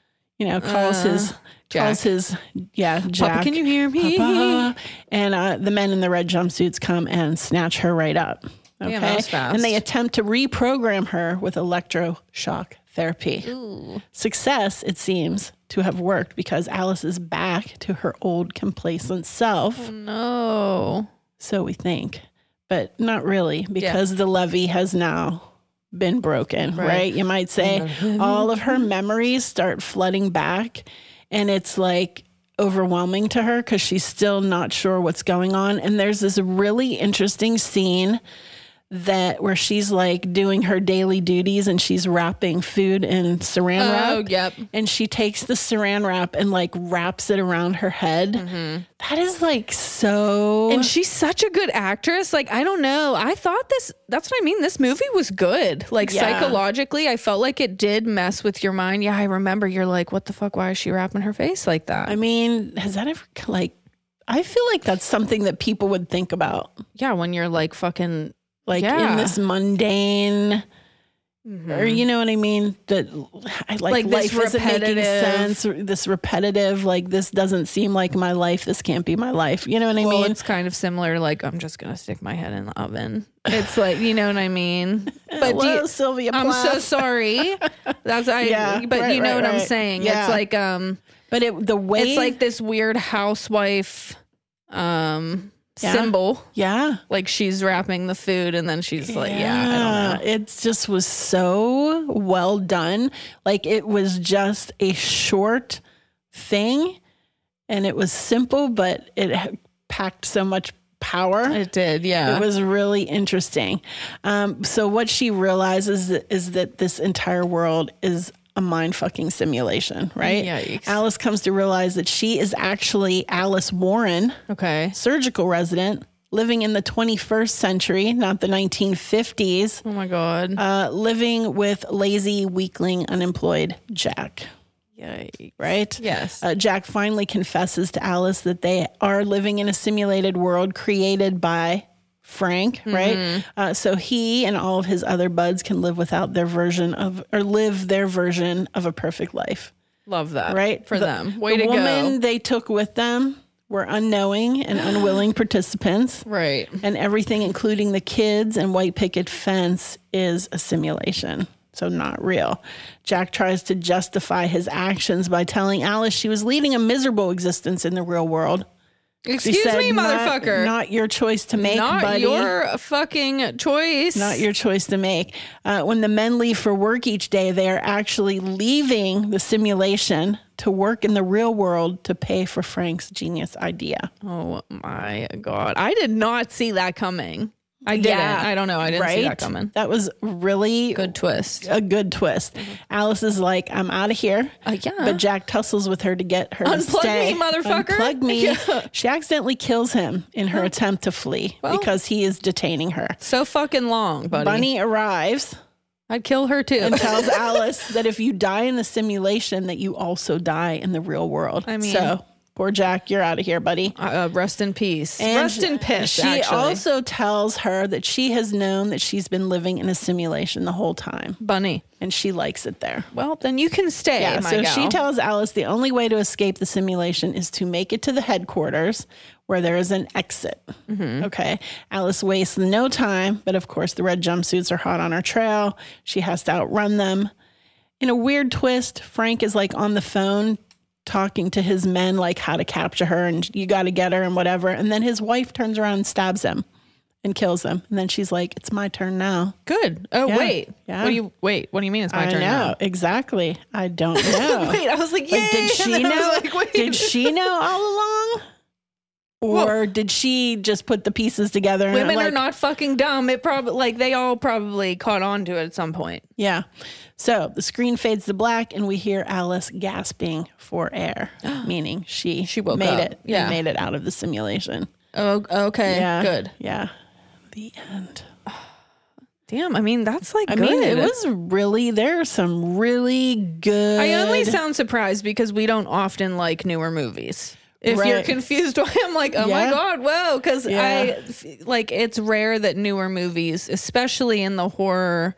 his Jack. Jack. Papa, can you hear me? Papa. And the men in the red jumpsuits come and snatch her right up. Okay. Yeah, that was fast. And they attempt to reprogram her with electroshock therapy. Ooh. Success, it seems, to have worked because Alice is back to her old complacent self. Oh, no. So we think, but not really, because the levee has now been broken, right? You might say all of her memories start flooding back, and it's like overwhelming to her because she's still not sure what's going on. And there's this really interesting scene where she's like doing her daily duties and she's wrapping food in saran wrap. Oh, yep. And she takes the saran wrap and like wraps it around her head. That is like so. And she's such a good actress. Like, I don't know. I thought that's what I mean. This movie was good. Like psychologically, I felt like it did mess with your mind. Yeah, I remember you're like, what the fuck? Why is she wrapping her face like that? I mean, has that ever I feel like that's something that people would think about. Yeah, when you're like fucking in this mundane, or you know what I mean? That like life isn't making sense. This repetitive, like this doesn't seem like my life. This can't be my life. You know what I mean? It's kind of similar. Like I'm just gonna stick my head in the oven. It's like, you know what I mean? But Sylvia Plath. I'm so sorry. But you know what I'm saying. Yeah. It's like But the way it's like this weird housewife symbol. Yeah. Like she's wrapping the food and then she's like, I don't know. It just was so well done. Like it was just a short thing and it was simple, but it packed so much power. It did, yeah. It was really interesting. So what she realizes is that this entire world is a mind-fucking simulation, right? Yikes. Alice comes to realize that she is actually Alice Warren, Okay. surgical resident, living in the 21st century, not the 1950s, Oh my God. living with lazy, weakling, unemployed Jack. Yikes. Right? Yes. Jack finally confesses to Alice that they are living in a simulated world created by Frank, right? So he and all of his other buds can live without their version of, or live their version of a perfect life. Love that. Right? For them. Way the to woman go. they took with them were unknowing and unwilling participants. Right. And everything, including the kids and white picket fence, is a simulation. So not real. Jack tries to justify his actions by telling Alice she was leading a miserable existence in the real world. Excuse me, motherfucker. Not your choice to make, Not buddy. your fucking choice. Not your choice to make. When the men leave for work each day, they are actually leaving the simulation to work in the real world to pay for Frank's genius idea. Oh my God. I did not see that coming. I didn't. I don't know. I didn't see that coming. That was really Good twist. a good twist. Alice is like, I'm out of here. Yeah. But Jack tussles with her to get her to Unplug stay. me, motherfucker. Unplug me. Yeah. She accidentally kills him in her attempt to flee because he is detaining her. So fucking long, buddy. Bunny arrives I'd kill her too. and tells Alice that if you die in the simulation, that you also die in the real world. I mean- so poor Jack, you're out of here, buddy. Rest in peace. And Rest in piss, She actually. also tells her that she has known that she's been living in a simulation the whole time, Bunny. and she likes it there. Well, then you can stay, Yeah, my so gal. she tells Alice the only way to escape the simulation is to make it to the headquarters where there is an exit. Okay. Alice wastes no time, but of course the red jumpsuits are hot on her trail. She has to outrun them. In a weird twist, Frank is like on the phone talking to his men, like how to capture her and you got to get her and whatever. And then his wife turns around and stabs him and kills him. And then she's like, it's my turn now. Good. Oh, Yeah. wait. Yeah. What do you mean it's my I turn know. now? Exactly. I don't know. Wait, I was like, yay. Like, did she And then I know? was like, wait. Did she know all along? Or did she just put the pieces together? And Women like, are not fucking dumb. It probably, like, they all probably caught on to it at some point. Yeah. So the screen fades to black, and we hear Alice gasping for air, meaning she woke made up. it. Yeah. And made it out of the simulation. Oh, okay. Yeah. Good. Yeah. The end. Damn. I mean, that's like I good. mean, it was really, there are some really good. I only sound surprised because we don't often like newer movies. If you're Right. confused why I'm like, oh my Yeah. God, whoa. Because Yeah. like, it's rare that newer movies, especially in the horror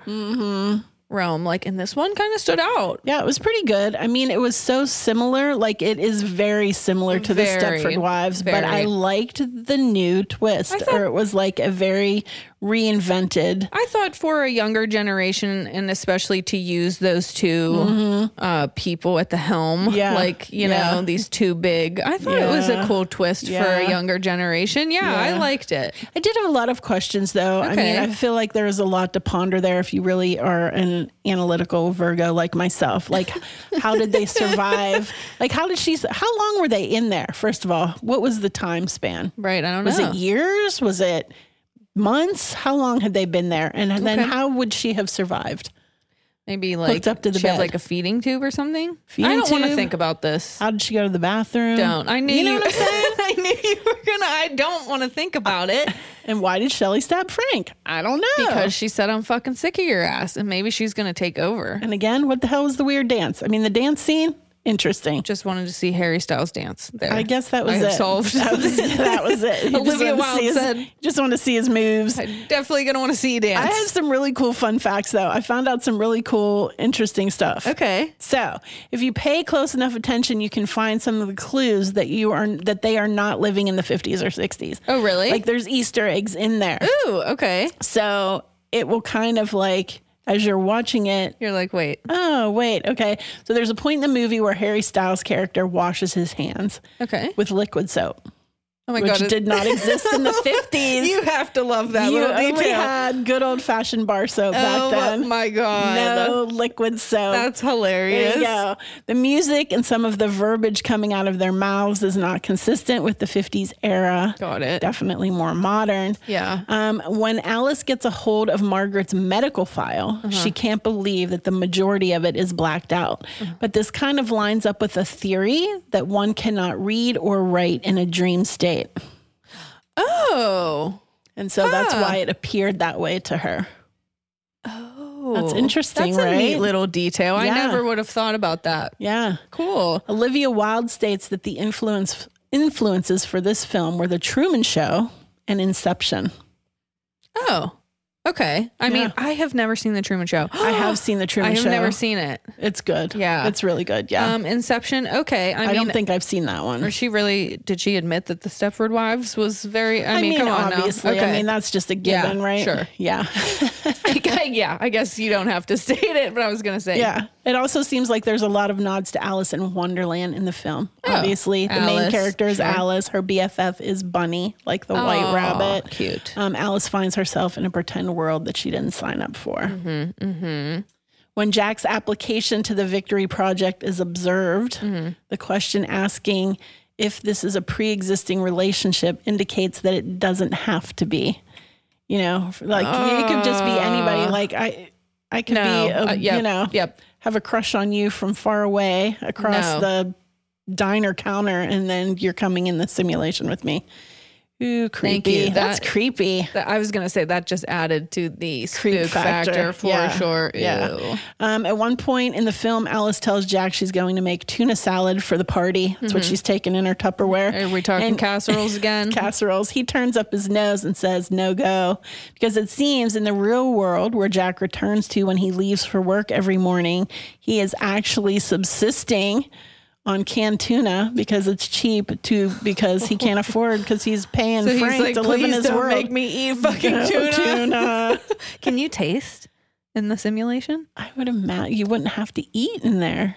realm, like in this one kind of stood out. Yeah, it was pretty good. I mean, it was so similar. Like, it is very similar to the Very, Stepford Wives, but I very. liked the new twist, or it was like a very reinvented. I thought for a younger generation, and especially to use those two people at the helm, Yeah. like, you Yeah. know, these two big, I thought it was a Yeah. cool twist for Yeah. a younger generation. Yeah, I Yeah. liked it. I did have a lot of questions, though. I Okay. mean, I feel like there is a lot to ponder there if you really are an analytical Virgo like myself. Like, how did they survive? Like, how long were they in there? First of all, what was the time span? Right. I don't know. Was it years? Was it months? How long had they been there? And then Okay. how would she have survived? Maybe like Hooked up to the she has bed. like a feeding tube or something. Feeding I don't want to tube? think about this. How did she go to the bathroom? Don't. I knew You know what I'm saying? I knew you were gonna. I don't want to think about it And why did Shelley stab Frank? I don't know. because she said I'm fucking sick of your ass, and maybe she's gonna take over. And again, what the hell was the weird dance? I mean, the dance scene, interesting. Just wanted to see Harry Styles dance. There, I guess that was I have it. solved. That was it. You Olivia just wanted to Wilde see his- said- just want to see his moves. Definitely gonna want to see you dance. I have some really cool fun facts, though. I found out some really cool, interesting stuff. Okay. So, if you pay close enough attention, you can find some of the clues that they are not living in the 50s or 60s. Oh, really? Like, there's Easter eggs in there. Ooh. Okay. So it will kind of like as you're watching it, You're like, wait. oh, wait, okay. So there's a point in the movie where Harry Styles' character washes his hands Okay. with liquid soap. Oh my which God. did not exist in the 50s. You have to love that You little only detail. had good old-fashioned bar soap back then. Oh my God. No liquid soap. That's hilarious. There you go. The music and some of the verbiage coming out of their mouths is not consistent with the 50s era. Got it. Definitely more modern. Yeah. When Alice gets a hold of Margaret's medical file, she can't believe that the majority of it is blacked out. But this kind of lines up with a theory that one cannot read or write in a dream state. Oh. And so that's why it appeared that way to her. Oh. That's interesting, That's a right? neat little detail. I Yeah. never would have thought about that. Yeah. Cool. Olivia Wilde states that the influences for this film were The Truman Show and Inception. Oh. Okay. I mean, I have never seen The Truman Show. I have seen The Truman I Show. have never seen it. It's good. Yeah. It's really good. Yeah. Inception. Okay. I mean, don't think I've seen that one. or did she admit that the Stepford Wives was very, I mean, come on obviously. now. Okay. I mean, that's just a given, right? Sure. Yeah. Yeah, I guess you don't have to state it, but I was going to say. Yeah. It also seems like there's a lot of nods to Alice in Wonderland in the film. Obviously, the main Alice, character is sure. Alice. Her BFF is Bunny, like the white rabbit. Cute. Alice finds herself in a pretend world that she didn't sign up for. When Jack's application to the Victory Project is observed, the question asking if this is a pre-existing relationship indicates that it doesn't have to be. You know, like it could just be anybody. Like I could have a crush on you from far away across the diner counter, and then you're coming in the simulation with me. Ooh, creepy. you. That's creepy. I was going to say that just added to the Creep spook factor for sure. Ew. Yeah. At one point in the film, Alice tells Jack she's going to make tuna salad for the party. That's what she's taking in her Tupperware. Are we talking casseroles again? Casseroles. He turns up his nose and says, no go. Because it seems in the real world where Jack returns to when he leaves for work every morning, he is actually subsisting on canned tuna because it's cheap because he can't afford because he's paying Frank to live in his world. Make me eat fucking tuna. Can you taste in the simulation? I would imagine you wouldn't have to eat in there.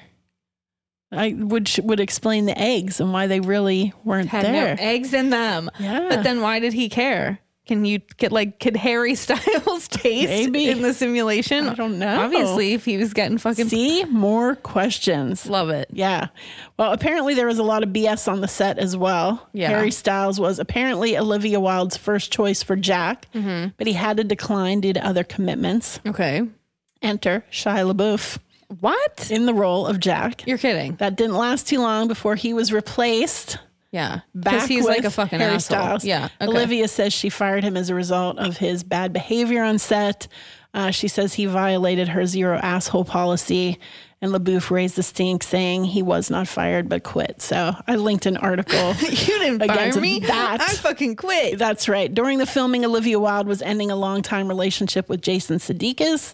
I would explain the eggs and why they really weren't Had there. no eggs in them. Yeah. But then why did he care? Can you could Harry Styles taste Maybe. in the simulation? I don't know. Obviously, if he was getting fucking See, more questions. love it. Yeah. Well, apparently there was a lot of BS on the set as well. Yeah. Harry Styles was apparently Olivia Wilde's first choice for Jack, but he had to decline due to other commitments. Okay. Enter Shia LaBeouf What? in the role of Jack. You're kidding. That didn't last too long before he was replaced. Yeah. Back Because he's with like a fucking Harry asshole. Styles. Yeah. Okay. Olivia says she fired him as a result of his bad behavior on set. She says he violated her zero asshole policy, and LaBeouf raised the stink, saying he was not fired but quit. So I linked an article. You didn't fire against me. that. I fucking quit. That's right. During the filming, Olivia Wilde was ending a long-time relationship with Jason Sudeikis.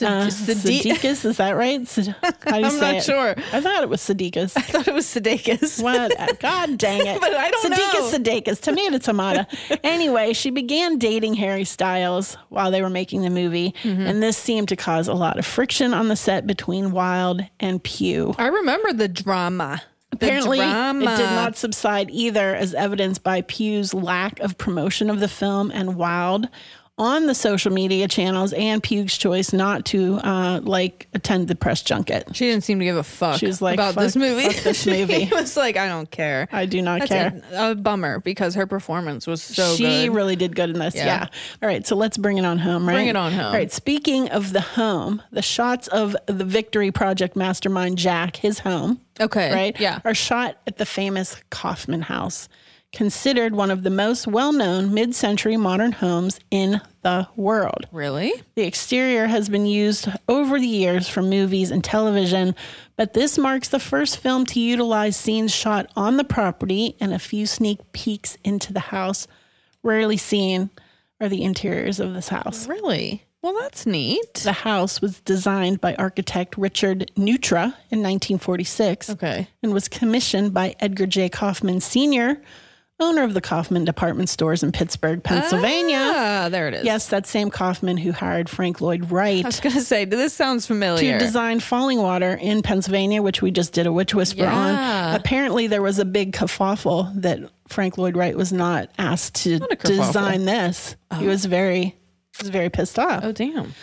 Sudeikis, is that right? How do you I'm say not it? sure. I thought it was Sudeikis. I thought it was Sudeikis. What? God dang it. But I don't know. Sudeikis, tomato. Anyway, she began dating Harry Styles while they were making the movie, and this seemed to cause a lot of friction on the set between Wilde and Pugh. I remember the drama. Apparently, it did not subside either, as evidenced by Pugh's lack of promotion of the film and Wilde on the social media channels, and Pugh's choice not to attend the press junket. She didn't seem to give a fuck She was like, about this movie. Fuck this movie. She was like, I don't care. I do not care. A bummer because her performance was so She good. really did good in this. Yeah. Yeah. All right. So let's bring it on home, right? Bring it on home. All right. Speaking of the home, the shots of the Victory Project mastermind, Jack, his home, Okay. right? Yeah. Are shot at the famous Kaufman House, considered one of the most well-known mid-century modern homes in the world. Really? The exterior has been used over the years for movies and television, but this marks the first film to utilize scenes shot on the property and a few sneak peeks into the house. Rarely seen are the interiors of this house. Really? Well, that's neat. The house was designed by architect Richard Neutra in 1946 Okay. and was commissioned by Edgar J. Kaufman Sr. owner of the Kaufman department stores in Pittsburgh, Pennsylvania. Ah, there it is. Yes, that same Kaufman who hired Frank Lloyd Wright. I was going to say, this sounds familiar. To design Falling Water in Pennsylvania, which we just did a Witch Whisper on. Apparently, there was a big kerfuffle that Frank Lloyd Wright was not asked to design this. Oh. He was very pissed off. Oh, damn.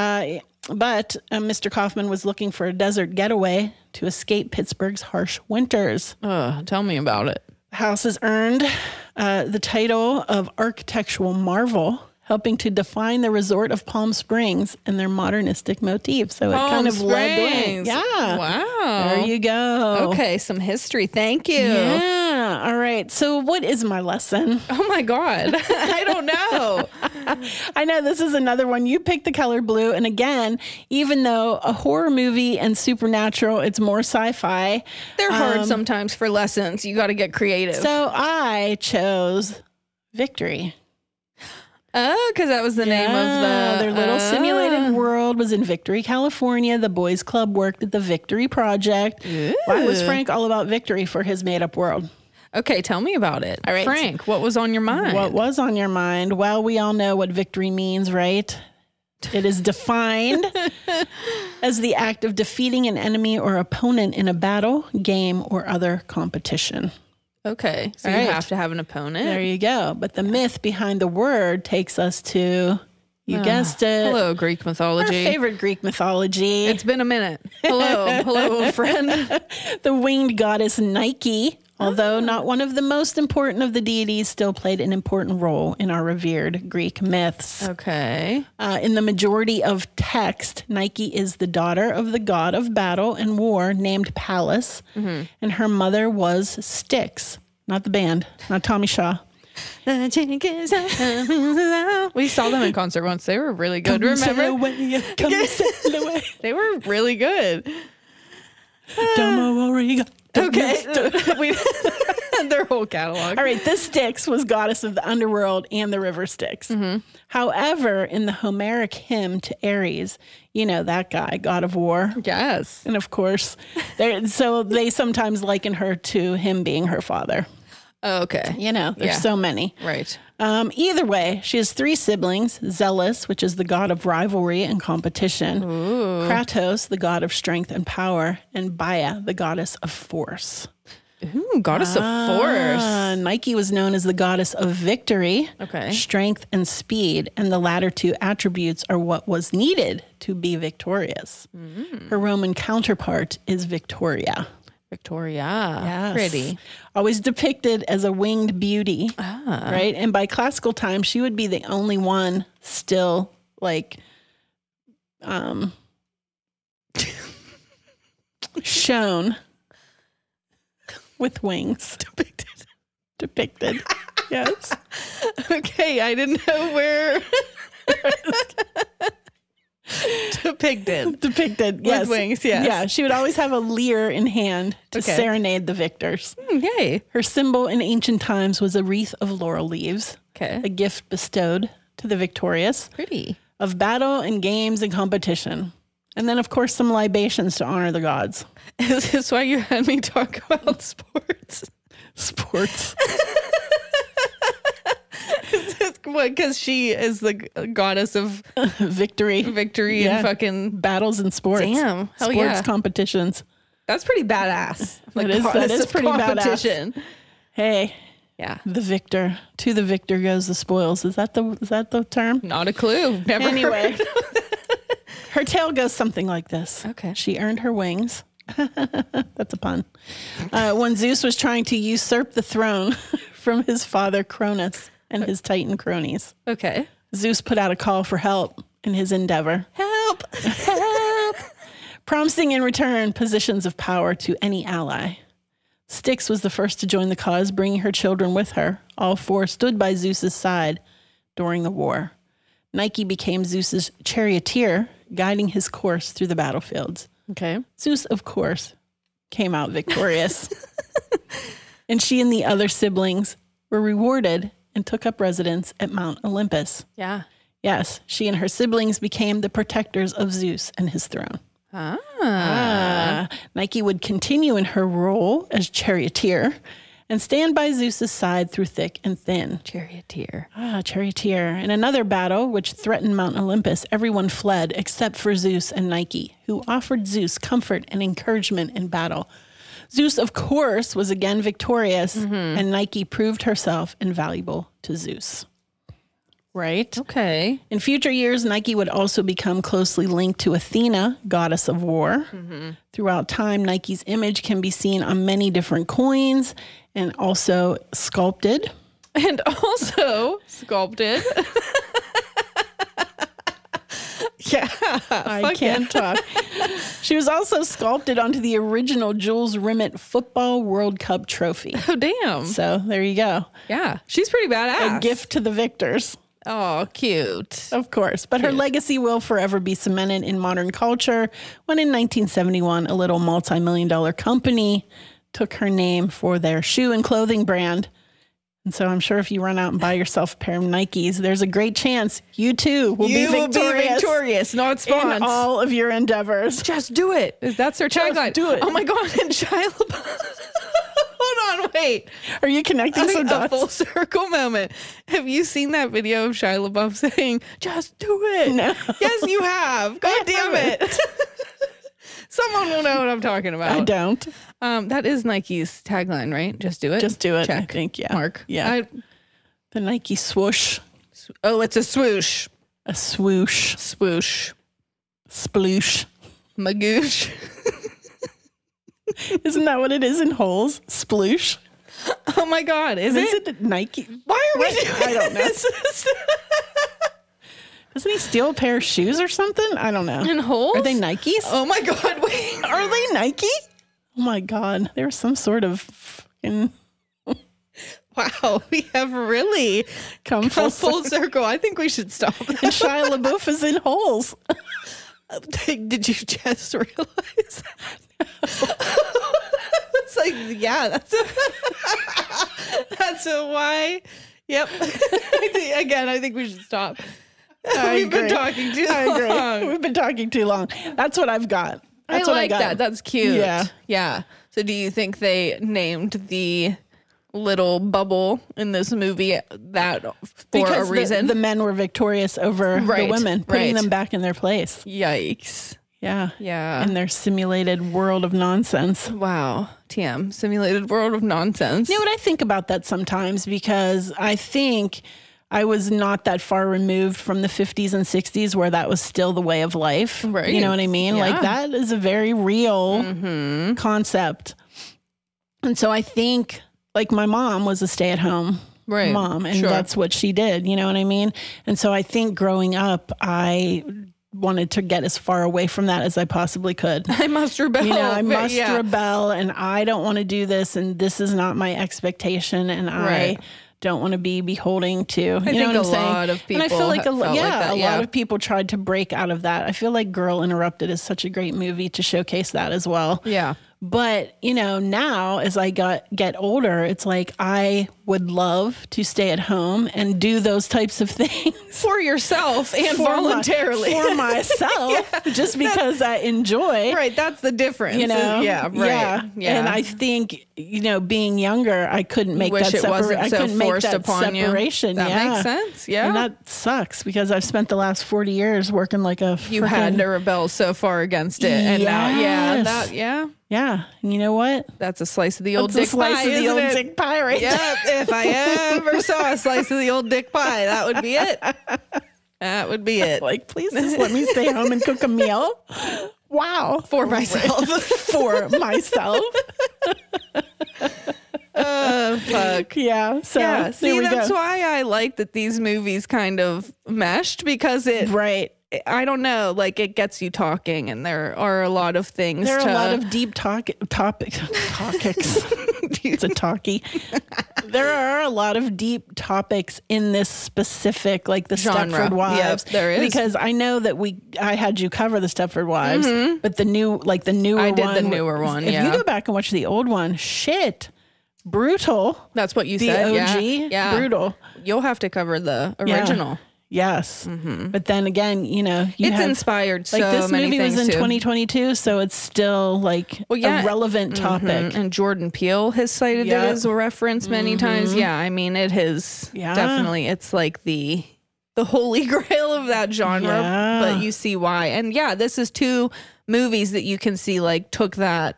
But Mr. Kaufman was looking for a desert getaway to escape Pittsburgh's harsh winters. Tell me about it. The house has earned the title of architectural marvel, helping to define the resort of Palm Springs and their modernistic motif. So it kind of led the way. Yeah. Wow. There you go. Okay, some history. Thank you. Yeah. All right. So what is my lesson? Oh my God. I don't know. I know this is another one. You picked The Color Blue. And again, even though a horror movie and supernatural, it's more sci-fi. They're hard sometimes for lessons. You got to get creative. So I chose Victory. Oh, because that was the name of their little simulated world was in Victory, California. The boys club worked at the Victory Project. Ooh. Why was Frank all about Victory for his made-up world? Okay, tell me about it. All right. Frank, what was on your mind? What was on your mind? Well, we all know what victory means, right? It is defined as the act of defeating an enemy or opponent in a battle, game, or other competition. Okay, so you have to have an opponent. There you go. But the myth behind the word takes us to, you guessed it. Hello, Greek mythology. Our favorite Greek mythology. It's been a minute. Hello, friend. The winged goddess Nike, although not one of the most important of the deities, still played an important role in our revered Greek myths. Okay. In the majority of text, Nike is the daughter of the god of battle and war named Pallas, and her mother was Styx, not the band, not Tommy Shaw. We saw them in concert once. They were really good. Remember? They were really good. Okay. Their whole catalog. All right. This Styx was goddess of the underworld and the river Styx. However, in the Homeric hymn to Ares, you know, that guy, god of war. Yes. And of course, so they sometimes liken her to him being her father. Oh, okay. You know, there's so many. Right. Either way, she has 3 siblings: Zealous, which is the god of rivalry and competition; Kratos, the god of strength and power; and Baia, the goddess of force. Ooh, goddess of force. Nike was known as the goddess of victory, strength, and speed, and the latter 2 attributes are what was needed to be victorious. Her Roman counterpart is Victoria. Victoria. Yes. Pretty. Always depicted as a winged beauty, right? And by classical times, she would be the only one still like shown with wings. Depicted. Yes. Okay, I didn't know where. Depicted, yes. With wings, yes. Yeah, she would always have a lyre in hand to serenade the victors. Yay. Her symbol in ancient times was a wreath of laurel leaves, a gift bestowed to the victorious. Pretty. Of battle and games and competition. And then, of course, some libations to honor the gods. Is this why you had me talk about sports? Sports. What? Because she is the goddess of victory and fucking battles and sports. Damn, hell sports competitions. That's pretty badass. That is pretty badass. Hey, the victor. To the victor goes the spoils. Is that the term? Not a clue. Never. Anyway, her tale goes something like this. Okay. She earned her wings. That's a pun. When Zeus was trying to usurp the throne from his father Cronus and his Titan cronies. Okay. Zeus put out a call for help in his endeavor. Help! Promising in return positions of power to any ally. Styx was the first to join the cause, bringing her children with her. All 4 stood by Zeus's side during the war. Nike became Zeus's charioteer, guiding his course through the battlefields. Okay. Zeus, of course, came out victorious. And she and the other siblings were rewarded and took up residence at Mount Olympus. Yeah. Yes, she and her siblings became the protectors of Zeus and his throne. Nike would continue in her role as charioteer and stand by Zeus's side through thick and thin. Charioteer. Charioteer. In another battle, which threatened Mount Olympus, everyone fled except for Zeus and Nike, who offered Zeus comfort and encouragement in battle. Zeus, of course, was again victorious, and Nike proved herself invaluable to Zeus. Right? Okay. In future years, Nike would also become closely linked to Athena, goddess of war. Throughout time, Nike's image can be seen on many different coins and also sculpted. Yeah, I can't talk. She was also sculpted onto the original Jules Rimet Football World Cup trophy. Oh, damn. So there you go. Yeah, she's pretty badass. A gift to the victors. Oh, cute. Of course. But her legacy will forever be cemented in modern culture when in 1971, a little multi-million-dollar company took her name for their shoe and clothing brand. And so I'm sure if you run out and buy yourself a pair of Nikes, there's a great chance you too will be victorious, not spawns. In all of your endeavors. Just do it. That's their tagline. do it. Oh my God. And Shia LaBeouf. Hold on, wait. Are you connecting some dots? A full circle moment. Have you seen that video of Shia LaBeouf saying, just do it? No. Yes, you have. God damn it. Someone will know what I'm talking about. I don't. That is Nike's tagline, right? Just do it. Just do it. Check. I think, yeah. Mark. Yeah. The Nike swoosh. Oh, it's a swoosh. A swoosh. Swoosh. Sploosh. Magoosh. Isn't that what it is in holes? Sploosh. Oh my God. Is it Nike? Why are we doing I don't know. this? Doesn't he steal a pair of shoes or something? I don't know. In holes? Are they Nikes? Oh my God. Wait. Are they Nike? Oh my God. There's some sort of fucking... Wow. We have really come full circle. I think we should stop. And Shia LaBeouf is in holes. Did you just realize that? It's like, yeah, that's a why. Yep. I think we should stop. We've been talking too long. We've been talking too long. That's what I've got. That's I what like I got. that. That's cute. Yeah. Yeah. So do you think they named the little bubble in this movie that for because a reason? The men were victorious over the women, putting them back in their place. Yikes. Yeah. Yeah. In their simulated world of nonsense. Wow. TM, simulated world of nonsense. You know what I think about that sometimes, because I think I was not that far removed from the 50s and 60s where that was still the way of life. Right. You know what I mean? Yeah. Like that is a very real concept. And so I think like my mom was a stay-at-home mom, and that's what she did. You know what I mean? And so I think growing up, I wanted to get as far away from that as I possibly could. I must rebel. You know, I must rebel, and I don't want to do this, and this is not my expectation, and I don't want to be beholding to. You know what I'm saying? A lot of people. And I feel like a that, lot of people tried to break out of that. I feel like Girl Interrupted is such a great movie to showcase that as well. Yeah. But, you know, now as I get older, it's like I would love to stay at home and do those types of things. For yourself and voluntarily. For myself, just because I enjoy. Right, that's the difference. You know? Yeah, right. Yeah. And I think, you know, being younger, I couldn't make that separation. I couldn't make that separation. That makes sense. Yeah. And that sucks because I've spent the last 40 years working like a You had to rebel so far against it. And now, yeah. And you know what? That's a slice of the old dick pie, isn't it? Dick pie right there. Yep. If I ever saw a slice of the old dick pie, that would be it. That would be it. Like, please just let me stay home and cook a meal. Wow. For myself. For myself. Oh, fuck. Yeah. So see, that's why I like that these movies kind of meshed, because I don't know, like it gets you talking, and there are a lot of things. There are a lot of deep topics. It's a talkie. There are a lot of deep topics in this specific, like the genre. Stepford Wives. Yep, there is. Because I know that I had you cover the Stepford Wives, but the newer one. I did the newer one. If you go back and watch the old one, shit, brutal. That's what you the said. OG, yeah. brutal. You'll have to cover the original. Yes. But then again, you know, It's inspired so like this many movie was things in too. 2022, so it's still like a relevant topic. And Jordan Peele has cited it as a reference many times. Yeah, I mean, it has definitely, it's like the holy grail of that genre, but you see why. And yeah, this is 2 movies that you can see like took that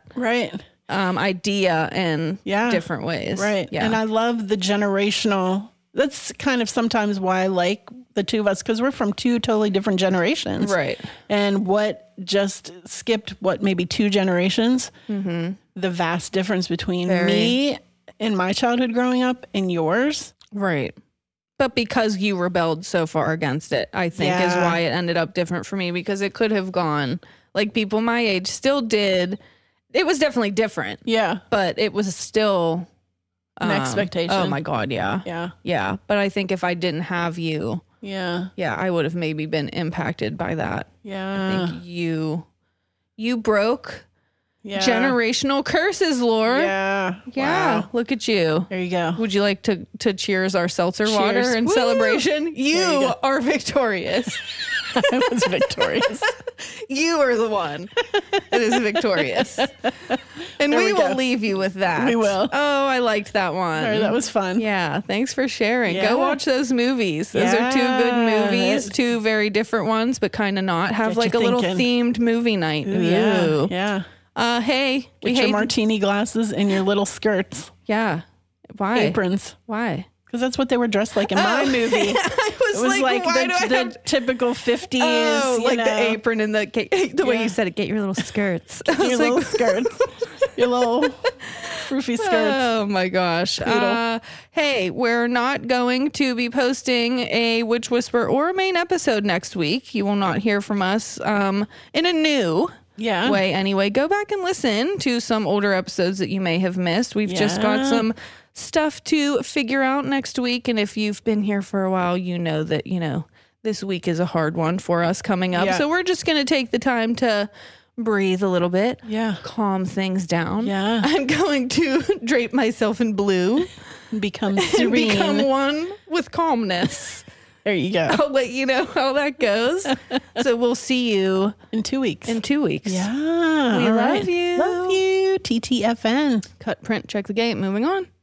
idea in different ways. Right. Yeah. And I love the generational, that's kind of sometimes why I like the 2 of us, because we're from 2 totally different generations. Right. And what just skipped, maybe 2 generations, the vast difference between me and my childhood growing up and yours. Right. But because you rebelled so far against it, I think is why it ended up different for me, because it could have gone like people my age still did. It was definitely different. Yeah. But it was still an expectation. Oh my God. Yeah. Yeah. Yeah. But I think if I didn't have you, I would have maybe been impacted by that. Yeah. I think you broke generational curses, Laura. Yeah. Yeah. Wow. Look at you. There you go. Would you like to cheers our seltzer water in Woo! celebration? You are victorious. I was victorious. You are the one that is victorious. And we will leave you with that. We will. Oh, I liked that one. All right, that was fun. Yeah, thanks for sharing. Yeah. Go watch those movies. Those are 2 good movies, 2 very different ones, but kind of not. Have like a little themed movie night. Ooh. Yeah. Hey, get your martini glasses and your little skirts. Yeah. Why? Aprons. Why? Because that's what they were dressed like in my movie. It was like the typical 50s. Like the apron and the way you said it. Get your little skirts. Your little skirts. Your little froofy skirts. Oh my gosh. Hey, we're not going to be posting a Witch Whisper or a main episode next week. You will not hear from us in a new way anyway. Go back and listen to some older episodes that you may have missed. We've just got some stuff to figure out next week, and if you've been here for a while, you know that this week is a hard one for us coming up. So we're just going to take the time to breathe a little bit, calm things down. I'm going to drape myself in blue and become serene. Become one with calmness. There you go. I'll let you know how that goes. So we'll see you in 2 weeks. Yeah. We love you. Love you. TTFN. Cut, print, check the gate. Moving on.